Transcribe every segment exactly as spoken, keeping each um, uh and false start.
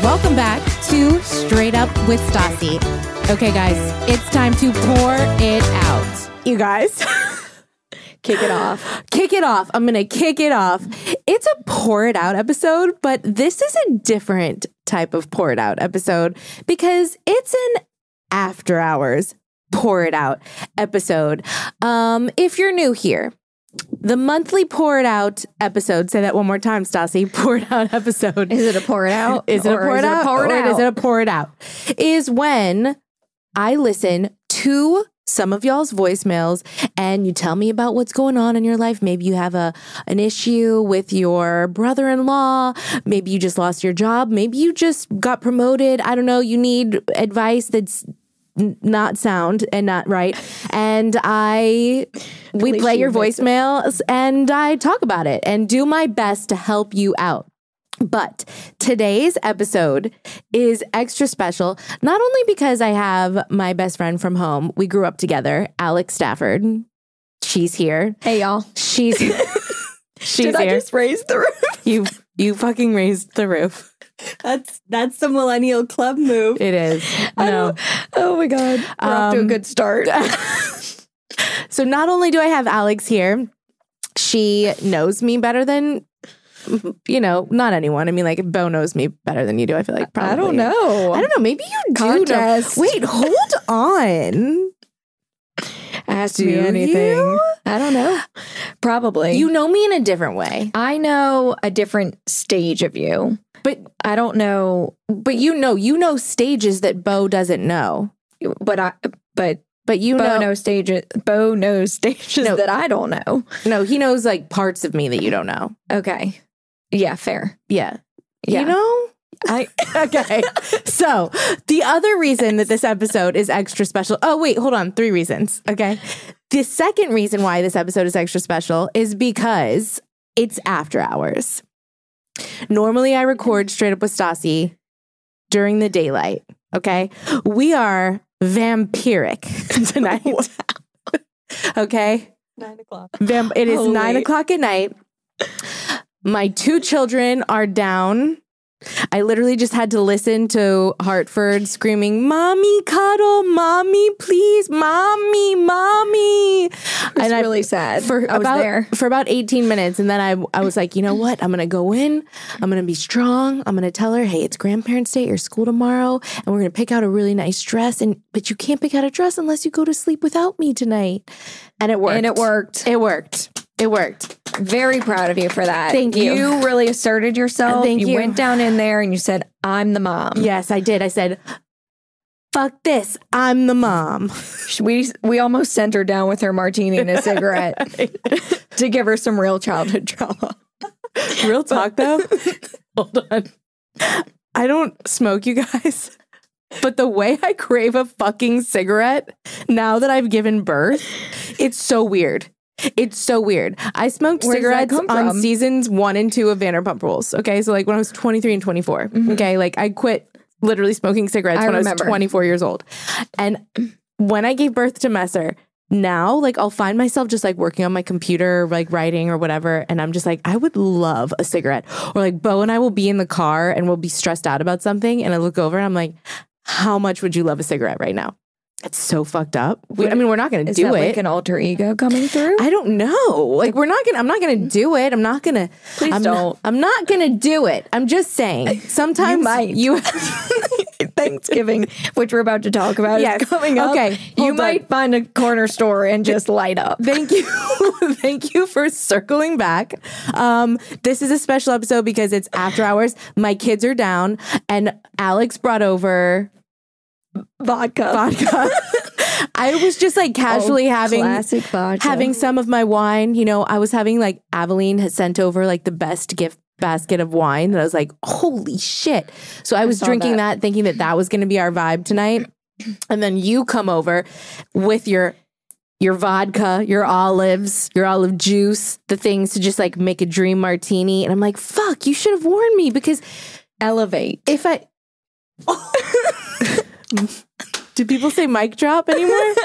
Welcome back to Straight Up with Stassi. Okay, guys, it's time to pour it out. You guys, kick it off. Kick it off. I'm going to kick it off. It's a pour it out episode, but this is a different type of pour it out episode because it's an after hours pour it out episode. Um, if you're new here, the monthly pour it out episode, say that one more time, Stassi, pour it out episode. Is it a pour it out? Is it a pour it out? Or is it a pour it out? Is when I listen to some of y'all's voicemails and you tell me about what's going on in your life. Maybe you have a an issue with your brother-in-law. Maybe you just lost your job. Maybe you just got promoted. I don't know. You need advice that's not sound and not right. And I, we play your voicemails and I talk about it and do my best to help you out. But today's episode is extra special, not only because I have my best friend from home. We grew up together, Alex Stafford. She's here. Hey, y'all. She's she's Did here. I just raise the roof? You you fucking raised the roof. That's that's the millennial club move. It is. No. Oh my God. We're um, off to a good start. So not only do I have Alex here, she knows me better than, you know, not anyone. I mean, like, Bo knows me better than you do, I feel like. Probably. I don't know. I don't know. Maybe you do Contest. know. Wait, hold on. Ask do me anything. You? I don't know. Probably. You know me in a different way. I know a different stage of you. But I don't know. But you know, you know stages that Bo doesn't know. But I, but but you Bo know, knows stages. Bo knows stages no, that I don't know. No, he knows like parts of me that you don't know. Okay. Yeah. Fair. Yeah. yeah. You know. I okay. So the other reason that this episode is extra special. Oh wait, hold on. Three reasons. Okay. The second reason why this episode is extra special is because it's after hours. Normally, I record Straight Up with Stassi during the daylight, okay? We are vampiric tonight, okay? Nine o'clock. Vamp- it is Holy. nine o'clock at night. My two children are down. I literally just had to listen to Hartford screaming, "Mommy, cuddle, mommy, please, mommy, mommy." It's and really I, sad. For I was about, there. for about eighteen minutes. And then I, I was like, you know what? I'm going to go in. I'm going to be strong. I'm going to tell her, hey, it's grandparents' day at your school tomorrow. And we're going to pick out a really nice dress. And But you can't pick out a dress unless you go to sleep without me tonight. And it worked. And it worked. It worked. It worked. Very proud of you for that. Thank you. You really asserted yourself. Thank you. you. went down in there and you said, I'm the mom. Yes, I did. I said, fuck this. I'm the mom. We we almost sent her down with her martini and a cigarette to give her some real childhood trauma. Real talk, though. Hold on. I don't smoke, you guys. But the way I crave a fucking cigarette now that I've given birth, it's so weird. It's so weird. I smoked Where cigarettes does that come on from? seasons one and two of Vanderpump Rules. Okay. So like when I was twenty-three and twenty-four. Mm-hmm. Okay. Like I quit literally smoking cigarettes I when remember. I was twenty-four years old. And when I gave birth to Messer, now like I'll find myself just like working on my computer, like writing or whatever. And I'm just like, I would love a cigarette. Or like Bo and I will be in the car and we'll be stressed out about something. And I look over and I'm like, how much would you love a cigarette right now? It's so fucked up. We, I mean, we're not going to do that it. Like an alter ego coming through? I don't know. Like, we're not going to, I'm not going to do it. I'm not going to. Please I'm don't. Not, I'm not going to do it. I'm just saying. Sometimes You might. You, Thanksgiving, which we're about to talk about, Yes. is coming up. Okay, You hold might on. find a corner store and just light up. Thank you. Thank you for circling back. Um, this is a special episode because it's after hours. My kids are down and Alex brought over Vodka. vodka. I was just like casually Oh, having classic vodka. having some of my wine. You know, I was having like Aveline had sent over like the best gift basket of wine. And I was like, holy shit. So I was saw drinking that. that, thinking that that was going to be our vibe tonight. And then you come over with your your vodka, your olives, your olive juice, the things to just like make a dream martini. And I'm like, fuck, you should have warned me because Elevate. if I... Do people say mic drop anymore?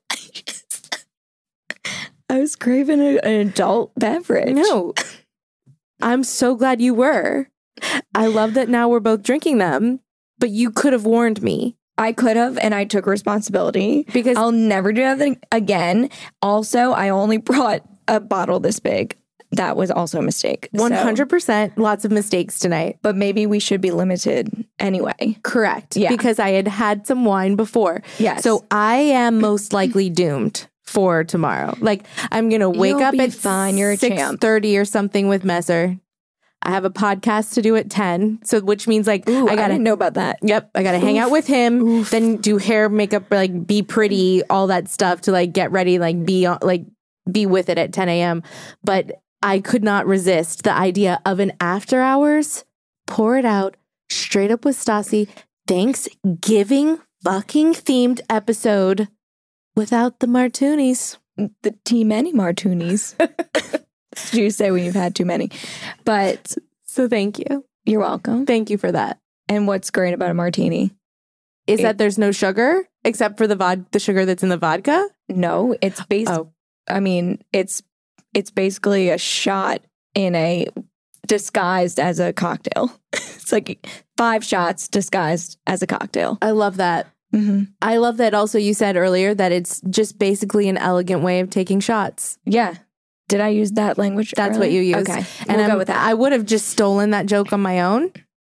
I was craving a, an adult beverage. No. I'm so glad you were. I love that now we're both drinking them, but you could have warned me. I could have, and I took responsibility Because I'll never do that again. Also, I only brought a bottle this big. That was also a mistake. one hundred percent so, lots of mistakes tonight. But maybe we should be limited anyway. Correct. Yeah. Because I had had some wine before. Yes. So I am most likely doomed for tomorrow. Like, I'm going to wake You'll up be at fine. You're a six thirty or something with Messer. I have a podcast to do at ten. So which means like, Ooh, I got to know about that. Yep. I got to hang out with him, Oof. Then do hair, makeup, like be pretty, all that stuff to like get ready, like be on, like be with it at ten a.m. But I could not resist the idea of an after hours, pour it out, straight up with Stassi, Thanksgiving fucking themed episode without the martinis. The too many martinis. Did you say when you've had too many? But so thank you. You're welcome. Thank you for that. And what's great about a martini is it, that there's no sugar except for the vod- the sugar that's in the vodka? No, it's based. Oh. I mean, it's it's basically a shot in a disguised as a cocktail. It's like five shots disguised as a cocktail. I love that. Mm-hmm. I love that. Also, you said earlier that it's just basically an elegant way of taking shots. Yeah. Did I use that language? That's earlier? what you used. Okay. And we'll I'm, go with that. I would have just stolen that joke on my own.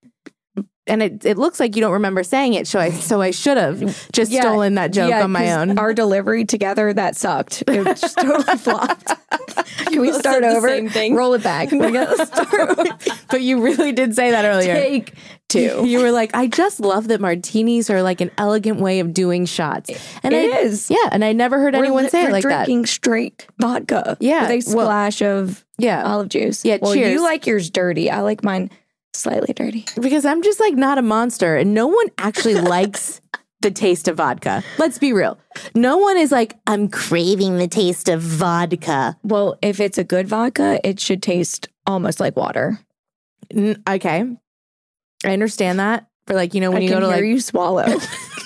And it, it looks like you don't remember saying it, so I so I should have just yeah, stolen that joke yeah, on my own. Our delivery together, that sucked. It just totally flopped. Can we start over? Same thing. Roll it back. We gotta start. But you really did say that earlier. Take two. You were like, I just love that martinis are like an elegant way of doing shots. And it I, is. Yeah, and I never heard we're anyone li- say it we're like drinking that. Straight vodka. Yeah. With a splash well, of yeah. olive juice. Yeah, well, cheers. You like yours dirty. I like mine slightly dirty. Because I'm just like not a monster, and no one actually likes the taste of vodka. Let's be real. No one is like, I'm craving the taste of vodka. Well, if it's a good vodka, it should taste almost like water. N- okay. I understand that. For like, you know, when I you can go to hear like you swallow.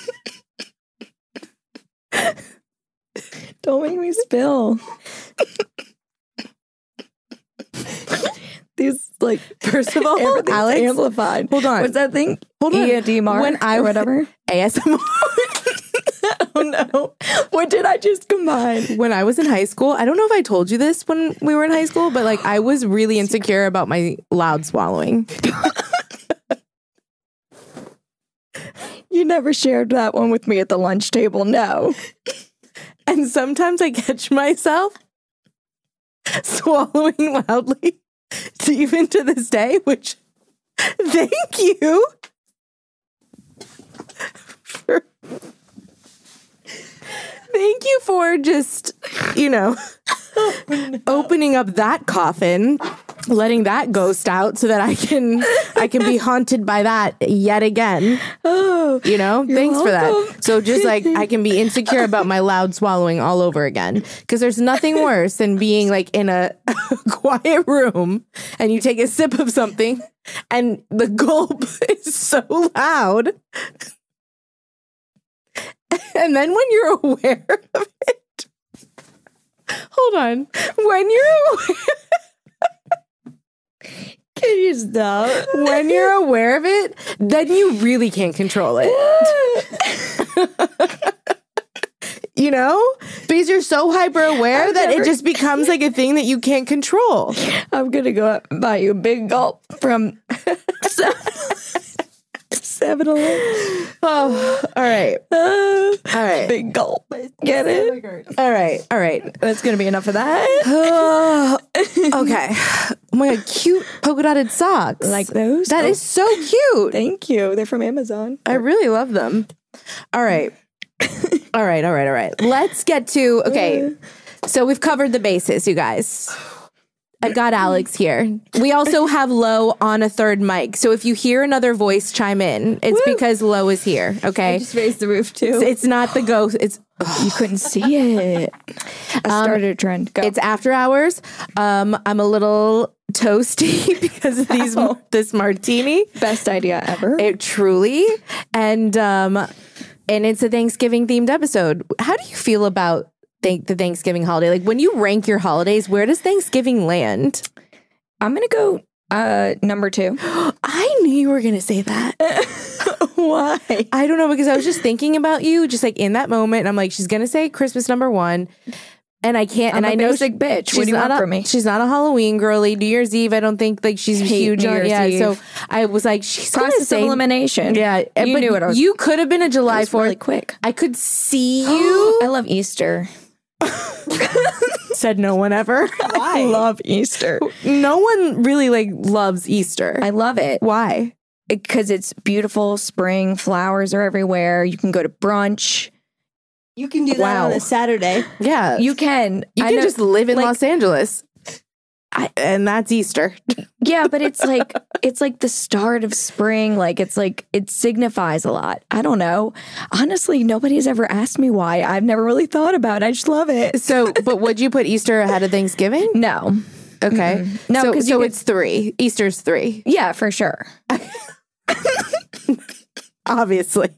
Don't make me spill. These like first of all, Alex, amplified. Hold on. What's that thing? Hold on. E A D M R when I or whatever. A S M R. Oh no. What did I just combine? When I was in high school, I don't know if I told you this when we were in high school, but like I was really insecure about my loud swallowing. You never shared that one with me at the lunch table, no. And sometimes I catch myself swallowing loudly, even to this day, which thank you for, thank you for just, you know, oh, no. opening up that coffin, letting that ghost out so that I can I can be haunted by that yet again. Oh, you know, thanks welcome. for that. So just like I can be insecure about my loud swallowing all over again, because there's nothing worse than being like in a quiet room and you take a sip of something and the gulp is so loud. And then when you're aware of it, hold on, when you're aware Can you stop? When you're aware of it, then you really can't control it. You know? Because you're so hyper aware I've that never... it just becomes like a thing that you can't control. I'm going to go out and buy you a big gulp from seven eleven. Oh, all right. Uh, all right. Big gulp. Get it? Oh all right. All right. That's going to be enough of that. Uh, okay. Oh my God. Cute polka dotted socks. Like those? That oh. is so cute. Thank you. They're from Amazon. I really love them. All right. all right. All right. All right. Let's get to, okay. So we've covered the bases, you guys. I've got Alex here. We also have Lo on a third mic. So if you hear another voice chime in, it's Woo! because Lo is here. Okay. I just raised the roof too. It's, it's not the ghost. It's ugh. You couldn't see it. I started um, a trend. Go. It's after hours. Um, I'm a little toasty because of these oh. this martini. Best idea ever. It truly. And um, and it's a Thanksgiving themed episode. How do you feel about Thank the Thanksgiving holiday? Like when you rank your holidays, where does Thanksgiving land? I'm going to go Uh, number two. I knew you were going to say that. Why? I don't know, because I was just thinking about you just like in that moment. And I'm like, she's going to say Christmas number one. And I can't. I'm and a I know basic she, bitch. What do you want a, from me? She's not a Halloween girly. New Year's Eve, I don't think like she's Hate huge New on. Year's Yeah. Eve. So I was like, she's going to Process say of elimination. Yeah. You but knew what I was. You could have been a July fourth. Really quick. I could see you. I love Easter. Said no one ever. Why? I love Easter. No one really like loves Easter. I love it. Why? Because it's beautiful. Spring flowers are everywhere. You can go to brunch. You can do that Wow. on a Saturday. Yeah. You can. You I can know- just live in like- Los Angeles. I, and that's Easter. Yeah, but it's like it's like the start of spring. Like it's like it signifies a lot. I don't know. Honestly, nobody's ever asked me why. I've never really thought about it. I just love it. So, but would you put Easter ahead of Thanksgiving? No. Okay. Mm-mm. No, so, 'cause you so could- it's three. Easter's three, Yeah, for sure. obviously.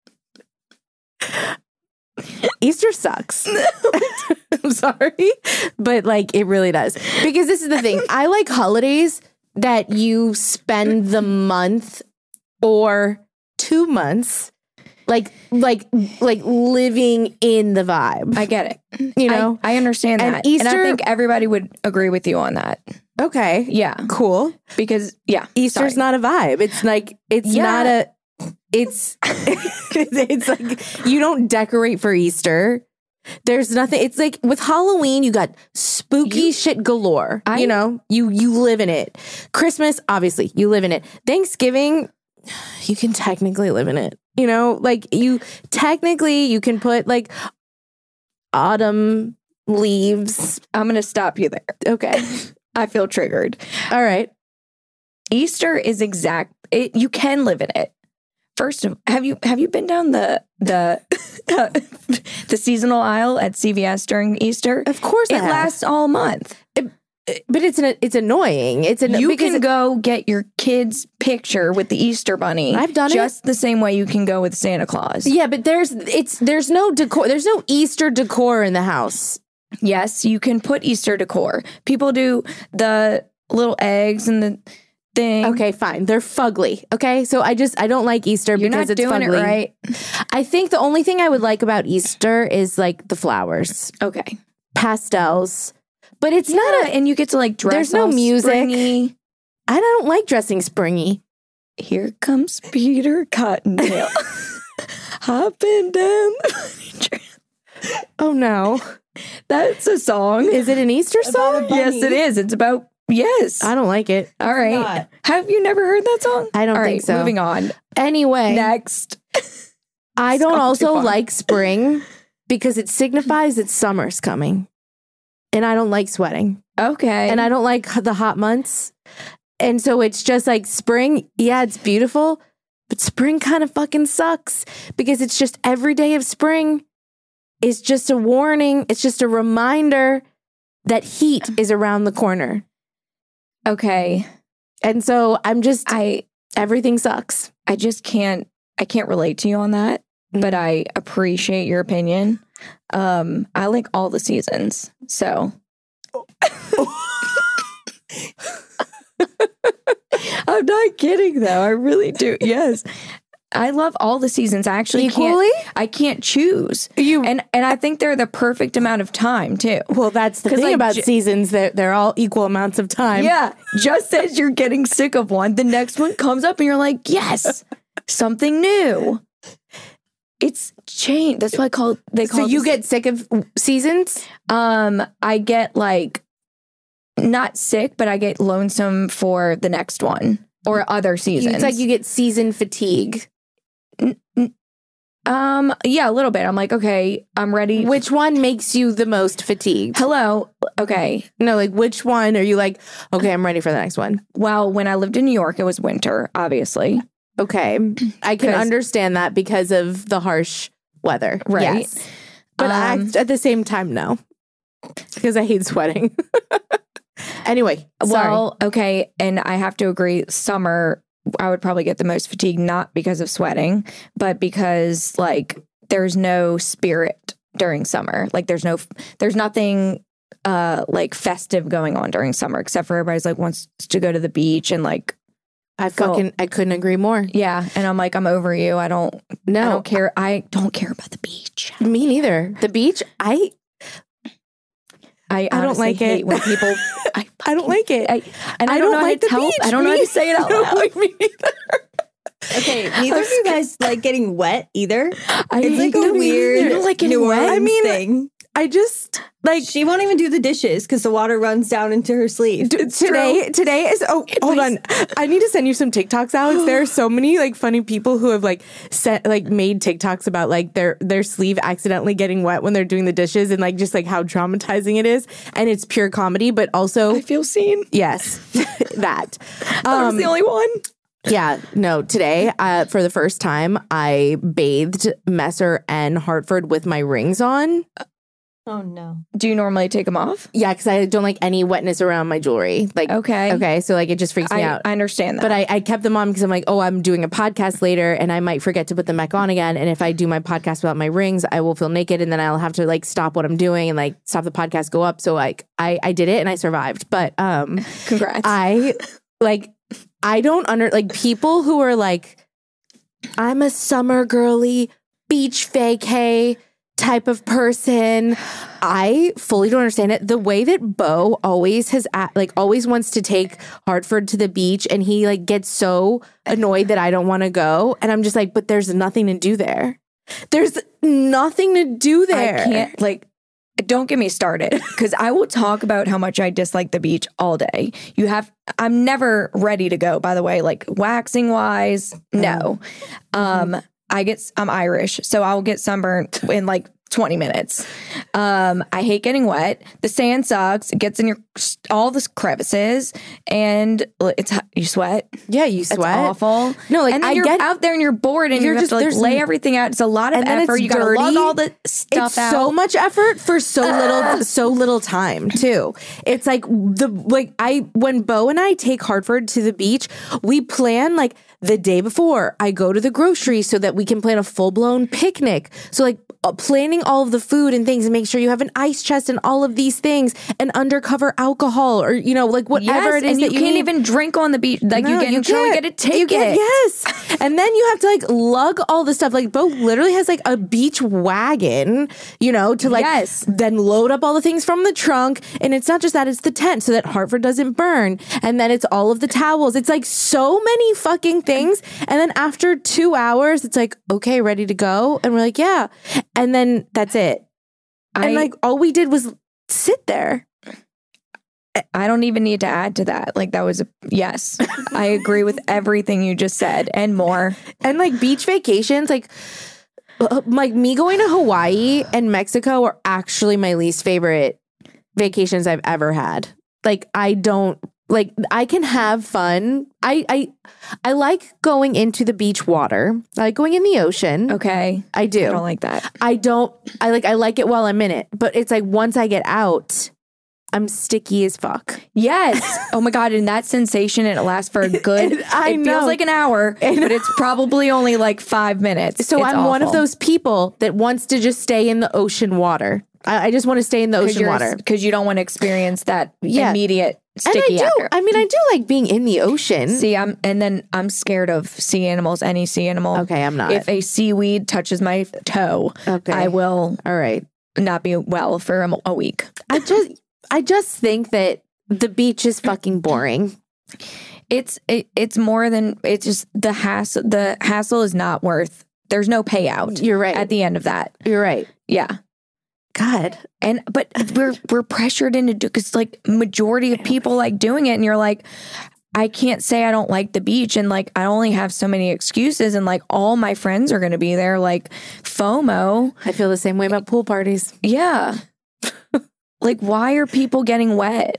Easter sucks. I'm sorry, but like it really does. Because this is the thing. I like holidays that you spend the month or two months like like like living in the vibe. I get it. You know? I, I understand And that. and I Easter- think everybody would agree with you on that. Okay. Yeah. Cool. Because, yeah. Easter's sorry. not a vibe. It's like it's Yeah. not a it's it's like you don't decorate for Easter. There's nothing. It's like with Halloween, you got spooky You- shit galore. I- you know, you you live in it. Christmas, obviously, you live in it. Thanksgiving, you can technically live in it. You know, like you technically you can put like autumn leaves. I'm going to stop you there. Okay. I feel triggered. All right. Easter is exact. It, you can live in it. First of, have you have you been down the the the seasonal aisle at C V S during Easter? Of course I It have. lasts all month. But it's an it's annoying. It's an You because can go get your kid's picture with the Easter bunny. I've done it. just the same way you can go with Santa Claus. yeah, but there's it's there's no decor. There's no Easter decor in the house. Yes, you can put Easter decor. People do the little eggs and the thing. Okay, fine. They're fugly. Okay, so I just I don't like Easter You're because not it's doing fugly. it right. I think the only thing I would like about Easter is like the flowers, Okay. pastels, but it's not Yeah, a. and you get to like dress. There's no all music. springy. I don't like dressing springy. Here comes Peter Cottontail. Hopping down the bunny trail. Oh no, That's a song. is it an Easter About song? a bunny. Yes, it is. It's about yes. I don't like it. All right. not. Have you never heard that song? I don't All think right, so. Moving on. Anyway, Next. I It's don't gone too also far. like spring because it signifies that summer's coming, and I don't like sweating. Okay. And I don't like the hot months. And so it's just like spring. Yeah, it's beautiful, but spring kind of fucking sucks because it's just every day of spring is just a warning. It's just a reminder that heat is around the corner. okay. And so I'm just, I everything sucks. I just can't I can't relate to you on that, but I appreciate your opinion. Um, I like all the seasons. So I'm not kidding though. I really do. Yes. I love all the seasons. I actually Equally? can't I can't choose. You, And and I think they're the perfect amount of time too. well, that's the 'Cause, thing like, about j- seasons. They're, they're all equal amounts of time. Yeah. Just as you're getting sick of one, the next one comes up and you're like, yes, something new. It's change. That's why I call they call So it you the- get sick of seasons? um I get like not sick, but I get lonesome for the next one or other seasons. It's like you get season fatigue. um yeah, a little bit. I'm like, okay, I'm ready. Which one makes you the most fatigued? Hello. Okay. No, like which one are you like, okay, I'm ready for the next one? Well, when I lived in New York, it was winter, obviously. Okay. I can 'Cause- understand that because of the harsh weather. Right. Yes. But Um, I, at the same time, no. Because I hate sweating. Anyway, sorry. Well, okay, and I have to agree. Summer, I would probably get the most fatigue, not because of sweating, but because like there's no spirit during summer. Like there's no, there's nothing uh like festive going on during summer, except for everybody's like wants to go to the beach and like I fucking go. I couldn't agree more. Yeah, and I'm like, I'm over you. I don't no I don't care. I don't care about the beach. Me neither. The beach, I I, I don't like hate it when people I, I don't like it. I, and I, I don't, don't know like how to the tell, beach. I don't know me, how to say it out I don't loud. like me neither. Okay, neither of you guys like getting wet either. I it's like a weird you don't like getting New wet? Orleans I mean, thing. I just like She won't even do the dishes because the water runs down into her sleeve. d- today. true. Today is oh hold on. I need to send you some TikToks, Alex. There are so many like funny people who have like set like made TikToks about like their their sleeve accidentally getting wet when they're doing the dishes and like just like how traumatizing it is. And it's pure comedy, but also I feel seen. yes, that. I was the only one. Yeah, no, today, uh, for the first time, I bathed Messer and Hartford with my rings on. Oh, no. Do you normally take them off? Yeah, because I don't like any wetness around my jewelry. Like, Okay. Okay, so like it just freaks me I, out. I understand that. But I, I kept them on because I'm like, oh, I'm doing a podcast later and I might forget to put them back on again. And if I do my podcast without my rings, I will feel naked and then I'll have to like stop what I'm doing and like stop the podcast, go up. So like I, I did it and I survived. But um, Congrats. I like... I don't under like people who are like, I'm a summer girly, beach vacay type of person. I fully don't understand it. The way that Bo always has at, like always wants to take Hartford to the beach, and he like gets so annoyed that I don't want to go, and I'm just like, but there's nothing to do there. There's nothing to do there. I can't like. Don't get me started because I will talk about how much I dislike the beach all day. You have, I'm never ready to go, by the way, like waxing wise. No. Um, I get, I'm Irish, so I'll get sunburned in like twenty minutes. Um, I hate getting wet. The sand sucks. It gets in your, all the crevices and it's, you sweat. Yeah, you It's sweat. awful. No, like and then I you're get out there and you're bored and you're you have just- to like there's lay n- everything out. It's a lot of and then effort. it's You gotta lug dirty. all the stuff It's out. so much effort for so little so little time too. It's like the like I when Bo and I take Hartford to the beach, we plan like the day before. I go to the grocery so that we can plan a full-blown picnic. So like uh, planning all of the food and things and make sure you have an ice chest and all of these things and undercover alcohol or you know like whatever yes, it is and that you, you can't need. even drink on the beach. Like No, you get in trouble, you get a ticket. You get- yes. And then you have to like lug all the stuff. Like Bo literally has like a beach wagon, you know, to like Yes. then load up all the things from the trunk. And it's not just that, it's the tent so that Hartford doesn't burn. And then it's all of the towels. It's like so many fucking things. And then after two hours, it's like, okay, ready to go. And we're like, yeah. And then that's it. I, And like all we did was sit there. I don't even need to add to that. Like that was a yes. I agree with everything you just said and more. And like beach vacations, like uh, like me going to Hawaii and Mexico are actually my least favorite vacations I've ever had. Like I don't like I can have fun. I I I like going into the beach water. I like going in the ocean. Okay. I do. I don't like that. I don't I like I like it while I'm in it. But it's like once I get out, I'm sticky as fuck. Yes. Oh my God. And that sensation, and it lasts for a good, I it know. feels like an hour, but it's probably only like five minutes. So It's I'm one of awful. those people that wants to just stay in the ocean water. I, I just want to stay in the ocean water. Because you don't want to experience that Yeah. immediate And I sticky do. after. I mean, I do like being in the ocean. See, I'm, and then I'm scared of sea animals, any sea animal. Okay, I'm not. If a seaweed touches my toe, Okay. I will All right. not be well for a, a week. I just, I just think that the beach is fucking boring. It's it, it's more than it's just the hassle. The hassle is not worth. There's no payout. You're right. At the end of that. You're right. Yeah. God. And but we're we're pressured into do because like majority of people like doing it, and you're like, I can't say I don't like the beach, and like I only have so many excuses, and like all my friends are going to be there, like FOMO. I feel the same way about pool parties. Yeah. Like, why are people getting wet?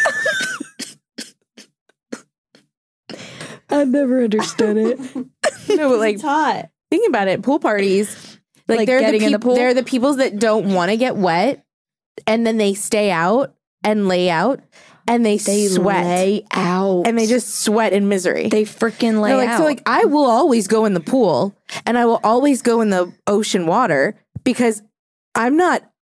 I never understood it. No, but like It's hot. think about it. Pool parties, like, Like they're getting the in the peop- pool? They're the peoples that don't want to get wet, and then they stay out and lay out, and they, They sweat lay out, and they just sweat in misery. they freaking lay No, like, out. so like I will always go in the pool and I will always go in the ocean water because I'm not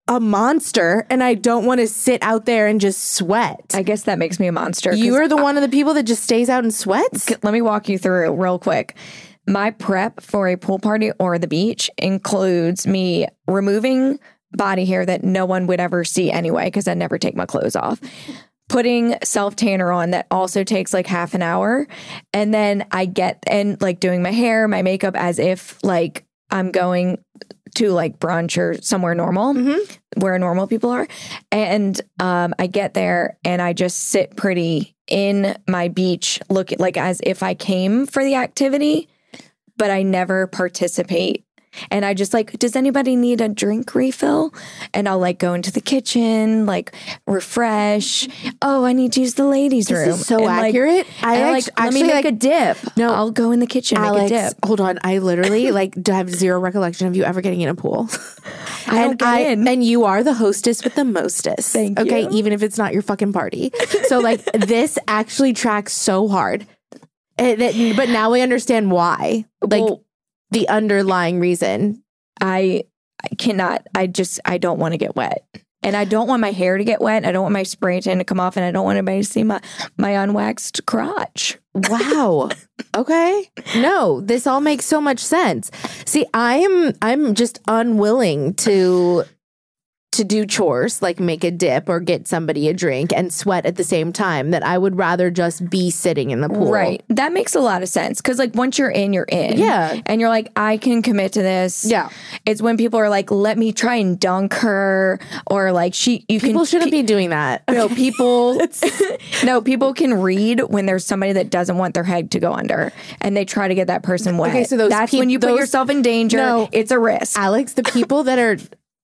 a monster and I don't want to sit out there and just sweat. I guess that makes me a monster. You are the I, one of the people that just stays out and sweats? Let me walk you through real quick. My prep for a pool party or the beach includes me removing body hair that no one would ever see anyway, because I never take my clothes off. Putting self tanner on that also takes like half an hour. And then I get, and like doing my hair, my makeup as if like I'm going to like brunch or somewhere normal, mm-hmm. where normal people are. And um, I get there and I just sit pretty in my beach, look like as if I came for the activity, but I never participate. And I just like, does anybody need a drink refill? And I'll like go into the kitchen, like refresh. Oh, I need to use the ladies' this room. Is so and, accurate. Like, I like, actually, let me make like, a dip. No, I'll go in the kitchen, Alex, make a dip. Hold on. I literally like have zero recollection of you ever getting in a pool. I and don't get I, in. And you are the hostess with the mostest. Thank okay, you. Even if it's not your fucking party. So like this actually tracks so hard. It, it, but now we understand why. Like well, the underlying reason. I, I cannot, I just, I don't want to get wet. And I don't want my hair to get wet. I don't want my spray tan to come off. And I don't want anybody to see my, my unwaxed crotch. Wow. Okay. No, this all makes so much sense. See, I'm, I'm just unwilling to... to do chores, like make a dip or get somebody a drink and sweat at the same time, that I would rather just be sitting in the pool. Right. That makes a lot of sense. Because like once you're in, you're in. Yeah. And you're like, I can commit to this. Yeah. It's when people are like, let me try and dunk her, or like she, you people can. People shouldn't pe- be doing that. No, people, no, people can read when there's somebody that doesn't want their head to go under and they try to get that person wet. Okay, so those That's peop- when you those, put yourself in danger. No, it's a risk. Alex, the people that are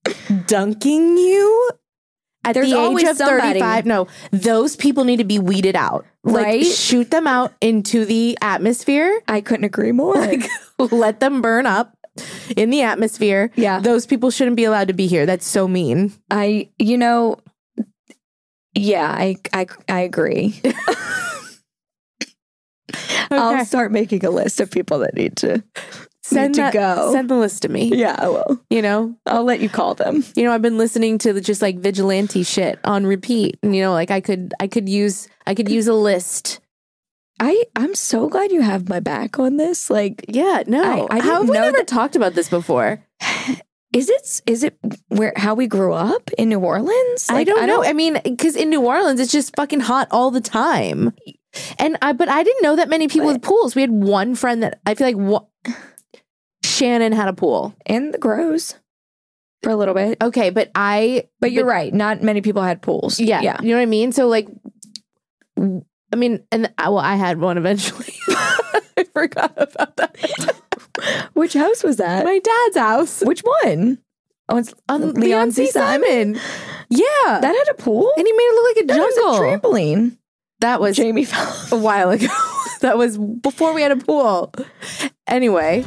dunking you at There's the always age of somebody. thirty-five, no, those people need to be weeded out. Right? Like, shoot them out into the atmosphere. I couldn't agree more. Like, let them burn up in the atmosphere. Yeah. Those people shouldn't be allowed to be here. That's so mean. I, you know, yeah, I, I, I agree. Okay. I'll start making a list of people that need to send need that, to go. Send the list to me. Yeah, I will. You know, I'll let you call them. You know, I've been listening to just like vigilante shit on repeat, and you know, like I could, I could use, I could use a list. I, I'm so glad you have my back on this. Like, yeah, no, I, I how have we never that- talked about this before? Is it is it where how we grew up in New Orleans? Like, I don't I know. Don't, I mean, because in New Orleans, it's just fucking hot all the time. And I, but I didn't know that many people but, with pools. We had one friend that I feel like what, Shannon had a pool and the Grows for a little bit. Okay, but I. But you're but, right. Not many people had pools. Yeah, yeah. You know what I mean? So like, I mean, and well, I had one eventually. I forgot about that. Which house was that? My dad's house. Which one? Oh, it's um, Leon C. Simon. Simon. Yeah. That had a pool? And he made it look like a that jungle. Was a trampoline. That was Jamie Fallon. A while ago. That was before we had a pool. Anyway.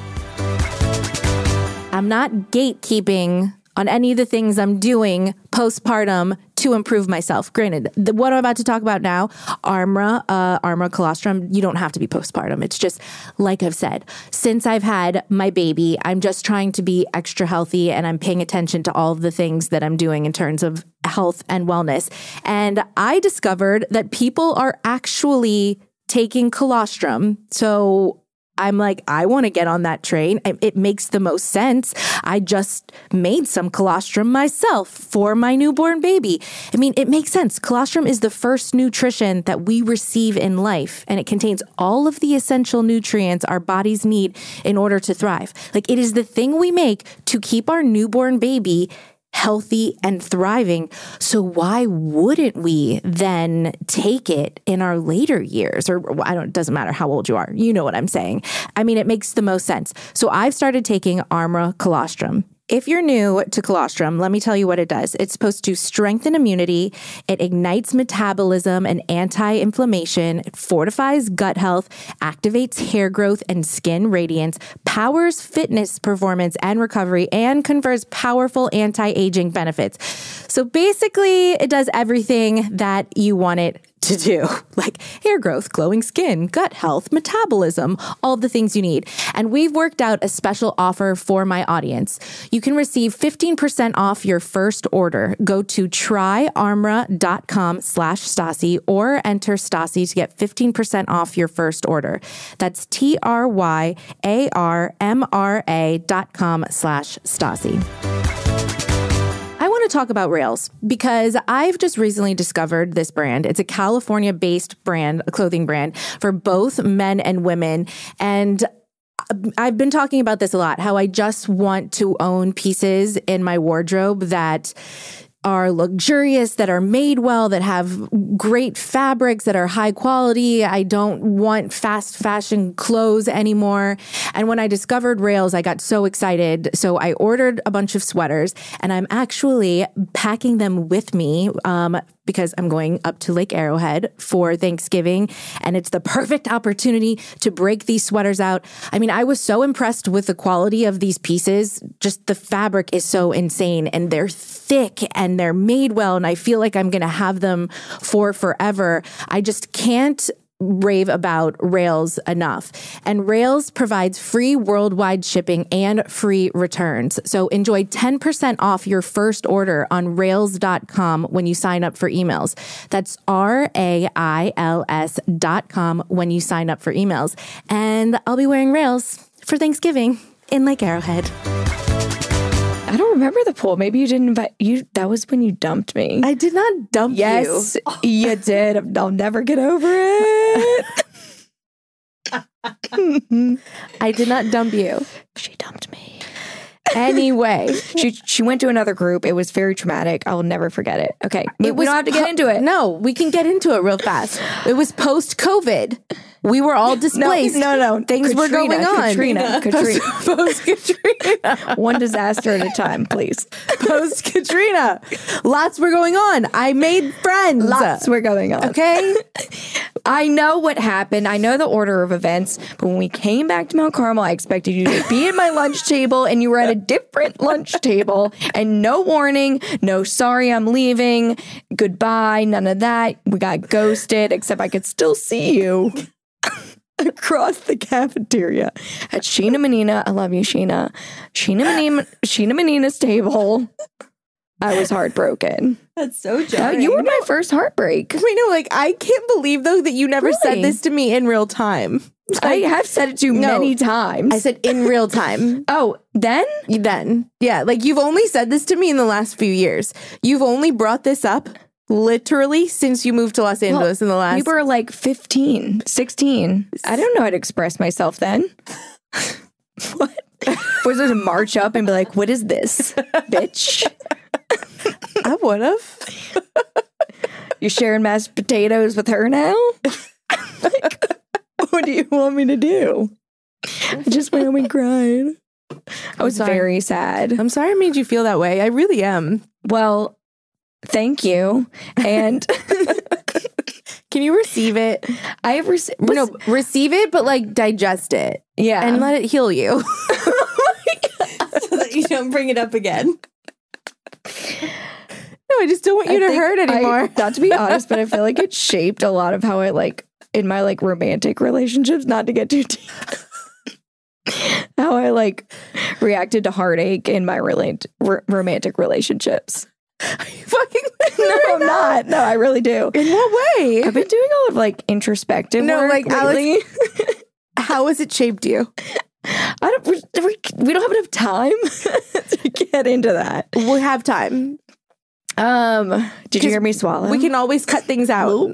I'm not gatekeeping on any of the things I'm doing postpartum to improve myself. Granted, the, what I'm about to talk about now, Armra, uh, Armra colostrum, you don't have to be postpartum. It's just, like I've said, since I've had my baby, I'm just trying to be extra healthy and I'm paying attention to all of the things that I'm doing in terms of health and wellness. And I discovered that people are actually taking colostrum. So I'm like, I want to get on that train. It makes the most sense. I just made some colostrum myself for my newborn baby. I mean, it makes sense. Colostrum is the first nutrition that we receive in life, and it contains all of the essential nutrients our bodies need in order to thrive. Like, it is the thing we make to keep our newborn baby healthy and thriving. So why wouldn't we then take it in our later years? Or I don't, it doesn't matter how old you are. You know what I'm saying. I mean, it makes the most sense. So I've started taking Armra colostrum. If you're new to colostrum, let me tell you what it does. It's supposed to strengthen immunity. It ignites metabolism and anti-inflammation. It fortifies gut health, activates hair growth and skin radiance, powers fitness performance and recovery, and confers powerful anti-aging benefits. So basically, it does everything that you want it to do, like hair growth, glowing skin, gut health, metabolism, all the things you need. And we've worked out a special offer for my audience. You can receive fifteen percent off your first order. Go to tryarmra.com slash Stassi or enter Stassi to get fifteen percent off your first order. That's T-R-Y-A-R-M-R-A dot com slash Stassi. I want to talk about Rails because I've just recently discovered this brand. It's a California-based brand, a clothing brand for both men and women. And I've been talking about this a lot, how I just want to own pieces in my wardrobe that are luxurious, that are made well, that have great fabrics, that are high quality. I don't want fast fashion clothes anymore. And when I discovered Rails, I got so excited. So I ordered a bunch of sweaters and I'm actually packing them with me um, because I'm going up to Lake Arrowhead for Thanksgiving. And it's the perfect opportunity to break these sweaters out. I mean, I was so impressed with the quality of these pieces. Just the fabric is so insane and they're thick and they're made well. And I feel like I'm going to have them for forever. I just can't rave about Rails enough. And Rails provides free worldwide shipping and free returns. So enjoy ten percent off your first order on rails dot com when you sign up for emails. That's R A I L S dot com when you sign up for emails. And I'll be wearing Rails for Thanksgiving in Lake Arrowhead. I don't remember the pool. Maybe you didn't invite you. That was when you dumped me. I did not dump yes, you. Yes, you did. I'll never get over it. I did not dump you. She dumped me. Anyway, she she went to another group. It was very traumatic. I will never forget it. Okay, it we was, don't have to get into it. No, we can get into it real fast. It was post-COVID. We were all displaced. No, no, no. Things Katrina, were going on. Katrina, Katrina. Post Katrina. One disaster at a time, please. Post Katrina. Lots were going on. I made friends. Lots were going on. Okay. I know what happened. I know the order of events. But when we came back to Mount Carmel, I expected you to be at my lunch table and you were at a different lunch table and no warning, no sorry, I'm leaving, goodbye, none of that. We got ghosted, except I could still see you across the cafeteria at Sheena Menina. I love you, Sheena. Sheena Menina, Sheena Menina's table. I was heartbroken. That's so jarring. You were my first heartbreak. We know, like, I can't believe, though, that you never Really? said this to me in real time. Like, I have said it to you no, many times. I said in real time. Oh, then? Then. Yeah, like, you've only said this to me in the last few years. You've only brought this up literally since you moved to Los Angeles well, in the last... We were like fifteen, sixteen. I don't know how to express myself then. What? Was it to march up and be like, what is this, bitch? I would have. You're sharing mashed potatoes with her now? Like, what do you want me to do? I just went home and cried. I was very sad. I'm sorry I made you feel that way. I really am. Well, thank you. And can you receive it? I have received no receive it, but like digest it. Yeah. And let it heal you. Oh my God. So that you don't bring it up again. No, I just don't want you I to hurt anymore. I, not to be honest, but I feel like it shaped a lot of how I like in my like romantic relationships, not to get too deep. How I like reacted to heartache in my relate r- romantic relationships. Are you fucking No, right I'm now? not. No, I really do. In what way? I've been doing all of like introspective no, work like lately. Alex, how has it shaped you? I don't. We, we don't have enough time to get into that. We have time. Um, did you hear me swallow? We can always cut things out.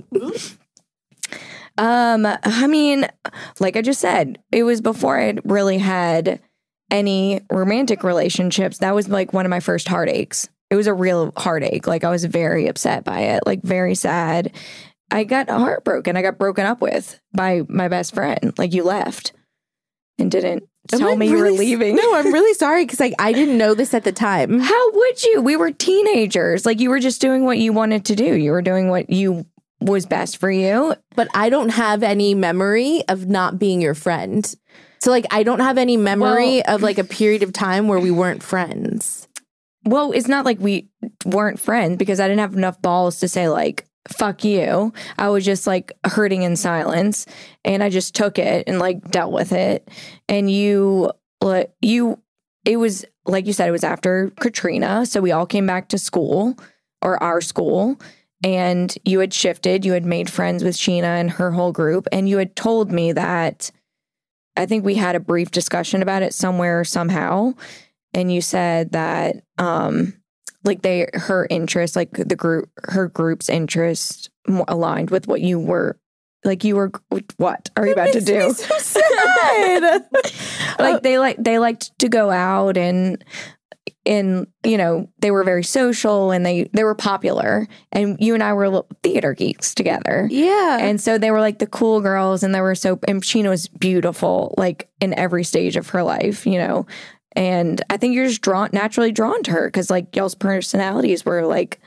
um, I mean, like I just said, it was before I really had any romantic relationships. That was like one of my first heartaches. It was a real heartache. Like I was very upset by it, like very sad. I got heartbroken. I got broken up with by my best friend. Like you left and didn't tell I'm me really, you were leaving. No, I'm really sorry because like I didn't know this at the time. How would you? We were teenagers. Like you were just doing what you wanted to do. You were doing what you was best for you. But I don't have any memory of not being your friend. So like I don't have any memory well, of like a period of time where we weren't friends. Well, it's not like we weren't friends because I didn't have enough balls to say like, fuck you. I was just like hurting in silence, and I just took it and like dealt with it. And you, like, you, it was like you said, it was after Katrina. So we all came back to school, or our school, and you had shifted. You had made friends with Sheena and her whole group. And you had told me that, I think we had a brief discussion about it somewhere, somehow. And you said that, um, like they, her interest, like the group, her group's interest aligned with what you were, like you were, what are you about to do? So sad. Like they like, they liked to go out and, and, you know, they were very social and they, they were popular, and you and I were little theater geeks together. Yeah. And so they were like the cool girls, and they were so, and Sheena was beautiful, like in every stage of her life, you know? And I think you're just drawn, naturally drawn to her because like y'all's personalities were like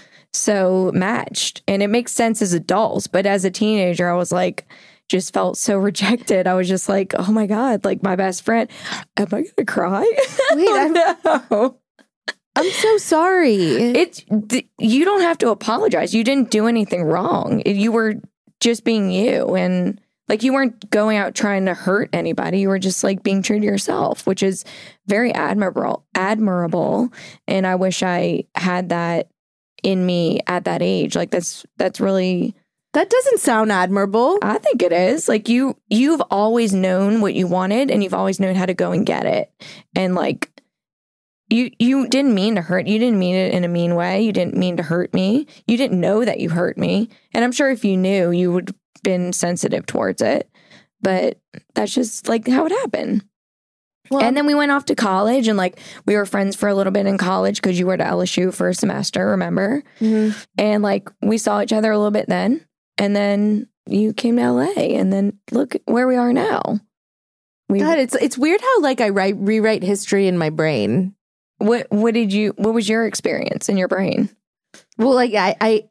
so matched, and it makes sense as adults. But as a teenager, I was like, just felt so rejected. I was just like, oh my God, like my best friend. Am I going to cry? Wait, I'm, no. I'm so sorry. It's, you don't have to apologize. You didn't do anything wrong. You were just being you. And like, you weren't going out trying to hurt anybody. You were just like being true to yourself, which is very admirable, admirable. And I wish I had that in me at that age. Like that's, that's really, that doesn't sound admirable. I think it is. Like you, you've always known what you wanted, and you've always known how to go and get it. And like, you, you didn't mean to hurt. You didn't mean it in a mean way. You didn't mean to hurt me. You didn't know that you hurt me. And I'm sure if you knew, you would been sensitive towards it, but that's just like how it happened. Well, and then we went off to college, and like we were friends for a little bit in college because you were to L S U for a semester, remember? Mm-hmm. And like we saw each other a little bit then, and then you came to L A, and then look where we are now. We, God, it's it's weird how like I write rewrite history in my brain. What what did you? What was your experience in your brain? Well, like I I.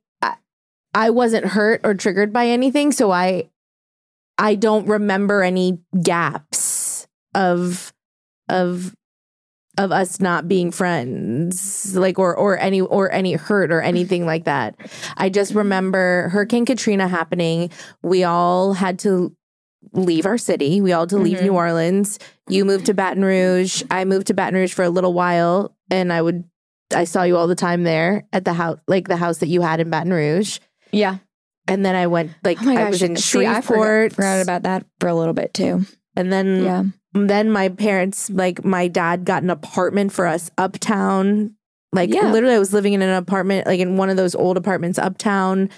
I wasn't hurt or triggered by anything, so I I don't remember any gaps of of of us not being friends, like or or any or any hurt or anything like that. I just remember Hurricane Katrina happening. We all had to leave our city. We all had to leave mm-hmm. New Orleans. You moved to Baton Rouge. I moved to Baton Rouge for a little while, and I would I saw you all the time there at the house, like the house that you had in Baton Rouge. Yeah. And then I went, like, oh I was in See, Shreveport. I forgot, forgot about that for a little bit, too. And then, yeah. then my parents, like, my dad got an apartment for us uptown. Like, yeah. literally, I was living in an apartment, like, in one of those old apartments uptown.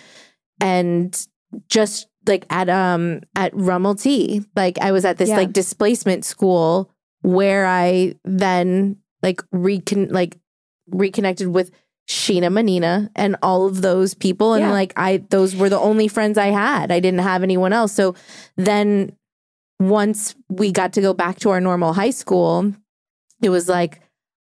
And just, like, at um at Rummel T. Like, I was at this, yeah. like, displacement school where I then, like, recon like reconnected with Sheena Manina and all of those people. And yeah. like, I, those were the only friends I had. I didn't have anyone else. So then once we got to go back to our normal high school, it was like,